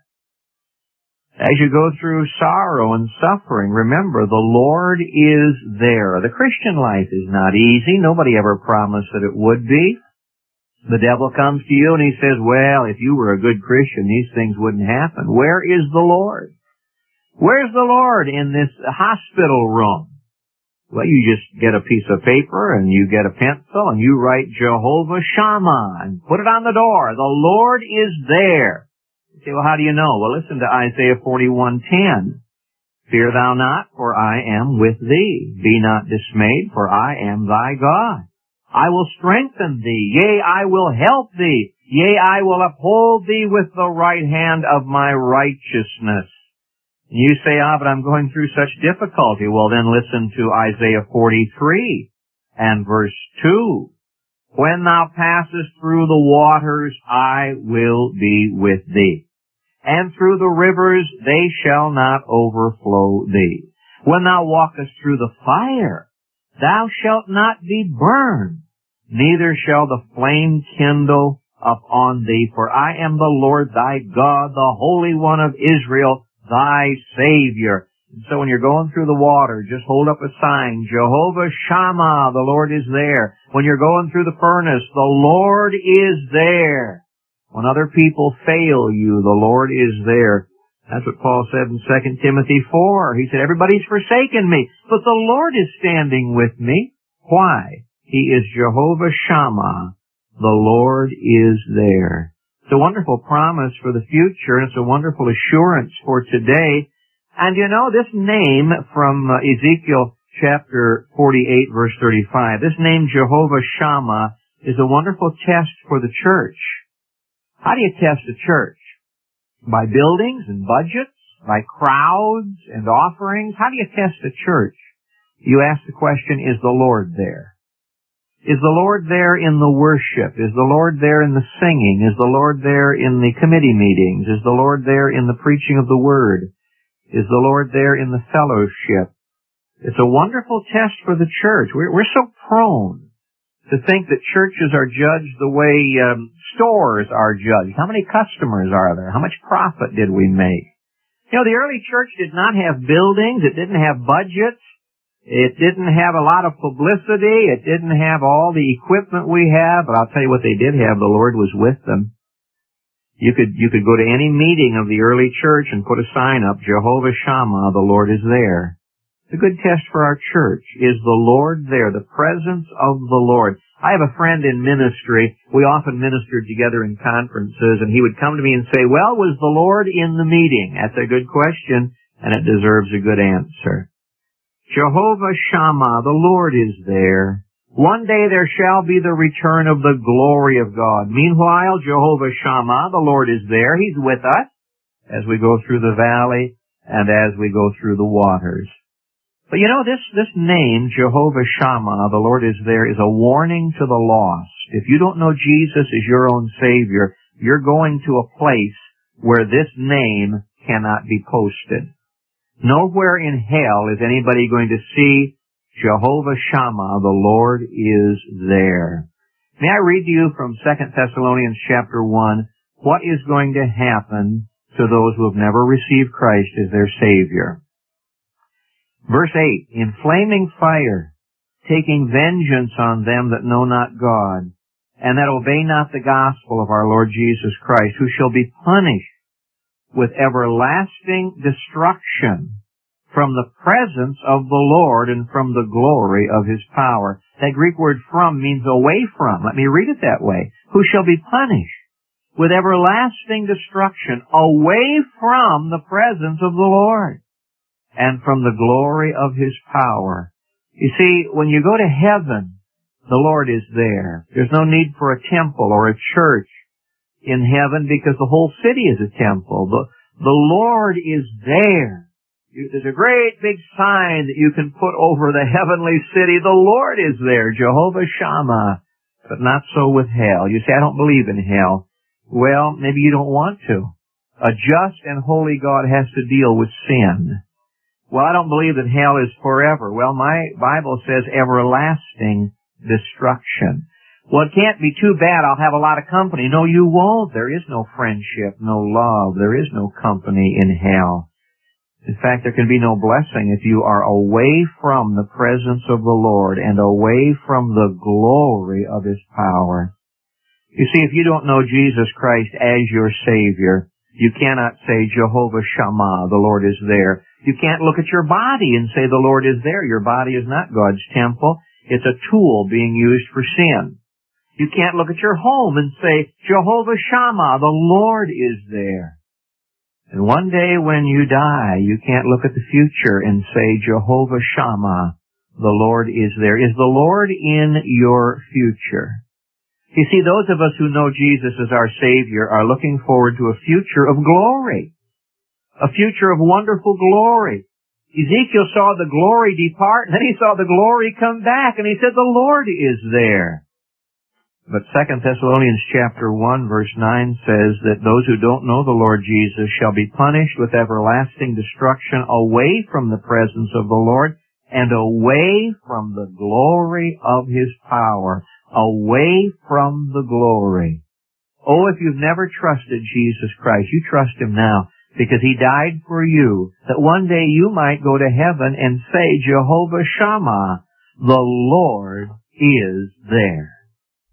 As you go through sorrow and suffering, remember, the Lord is there. The Christian life is not easy. Nobody ever promised that it would be. The devil comes to you and he says, well, if you were a good Christian, these things wouldn't happen. Where is the Lord? Where's the Lord in this hospital room? Well, you just get a piece of paper and you get a pencil and you write Jehovah Shammah and put it on the door. The Lord is there. You say, well, how do you know? Well, listen to Isaiah forty-one ten. Fear thou not, for I am with thee. Be not dismayed, for I am thy God. I will strengthen thee. Yea, I will help thee. Yea, I will uphold thee with the right hand of my righteousness. And you say, ah, but I'm going through such difficulty. Well, then listen to Isaiah forty-three and verse two. When thou passest through the waters, I will be with thee. And through the rivers, they shall not overflow thee. When thou walkest through the fire, thou shalt not be burned, neither shall the flame kindle upon thee. For I am the Lord thy God, the Holy One of Israel, thy Savior. And so when you're going through the water, just hold up a sign, Jehovah Shammah, the Lord is there. When you're going through the furnace, the Lord is there. When other people fail you, the Lord is there. That's what Paul said in Second Timothy four. He said, everybody's forsaken me, but the Lord is standing with me. Why? He is Jehovah Shammah. The Lord is there. It's a wonderful promise for the future, and it's a wonderful assurance for today. And you know, this name from uh, Ezekiel chapter forty-eight, verse thirty-five, this name Jehovah Shammah is a wonderful test for the church. How do you test a church? By buildings and budgets? By crowds and offerings? How do you test a church? You ask the question, is the Lord there? Is the Lord there in the worship? Is the Lord there in the singing? Is the Lord there in the committee meetings? Is the Lord there in the preaching of the Word? Is the Lord there in the fellowship? It's a wonderful test for the church. We're, we're so prone to think that churches are judged the way um, stores are judged. How many customers are there? How much profit did we make? You know, the early church did not have buildings. It didn't have budgets. It didn't have a lot of publicity. It didn't have all the equipment we have. But I'll tell you what they did have. The Lord was with them. You could, you could go to any meeting of the early church and put a sign up, Jehovah Shammah, the Lord is there. It's a good test for our church. Is the Lord there? The presence of the Lord. I have a friend in ministry. We often ministered together in conferences, and he would come to me and say, well, was the Lord in the meeting? That's a good question, and it deserves a good answer. Jehovah Shammah, the Lord is there. One day there shall be the return of the glory of God. Meanwhile, Jehovah Shammah, the Lord is there. He's with us as we go through the valley and as we go through the waters. But you know, this, this name, Jehovah Shammah, the Lord is there, is a warning to the lost. If you don't know Jesus as your own Savior, you're going to a place where this name cannot be posted. Nowhere in hell is anybody going to see Jehovah Shammah, the Lord is there. May I read to you from Second Thessalonians chapter one, what is going to happen to those who have never received Christ as their Savior. Verse eight, in flaming fire, taking vengeance on them that know not God, and that obey not the gospel of our Lord Jesus Christ, who shall be punished with everlasting destruction from the presence of the Lord and from the glory of His power. That Greek word from means away from. Let me read it that way. Who shall be punished with everlasting destruction away from the presence of the Lord and from the glory of His power. You see, when you go to heaven, the Lord is there. There's no need for a temple or a church in heaven because the whole city is a temple. The, the Lord is there. You, there's a great big sign that you can put over the heavenly city. The Lord is there, Jehovah Shammah. But not so with hell. You say, I don't believe in hell. Well, maybe you don't want to. A just and holy God has to deal with sin. Well, I don't believe that hell is forever. Well, my Bible says everlasting destruction. Well, it can't be too bad. I'll have a lot of company. No, you won't. There is no friendship, no love. There is no company in hell. In fact, there can be no blessing if you are away from the presence of the Lord and away from the glory of His power. You see, if you don't know Jesus Christ as your Savior, you cannot say, Jehovah Shammah, the Lord is there. You can't look at your body and say, the Lord is there. Your body is not God's temple. It's a tool being used for sin. You can't look at your home and say, Jehovah Shammah, the Lord is there. And one day when you die, you can't look at the future and say, Jehovah Shammah, the Lord is there. Is the Lord in your future? You see, those of us who know Jesus as our Savior are looking forward to a future of glory. A future of wonderful glory. Ezekiel saw the glory depart, and then he saw the glory come back, and he said, the Lord is there. But Second Thessalonians chapter one verse nine says that those who don't know the Lord Jesus shall be punished with everlasting destruction away from the presence of the Lord and away from the glory of His power. Away from the glory. Oh, if you've never trusted Jesus Christ, you trust Him now because He died for you, that one day you might go to heaven and say, Jehovah Shammah, the Lord is there.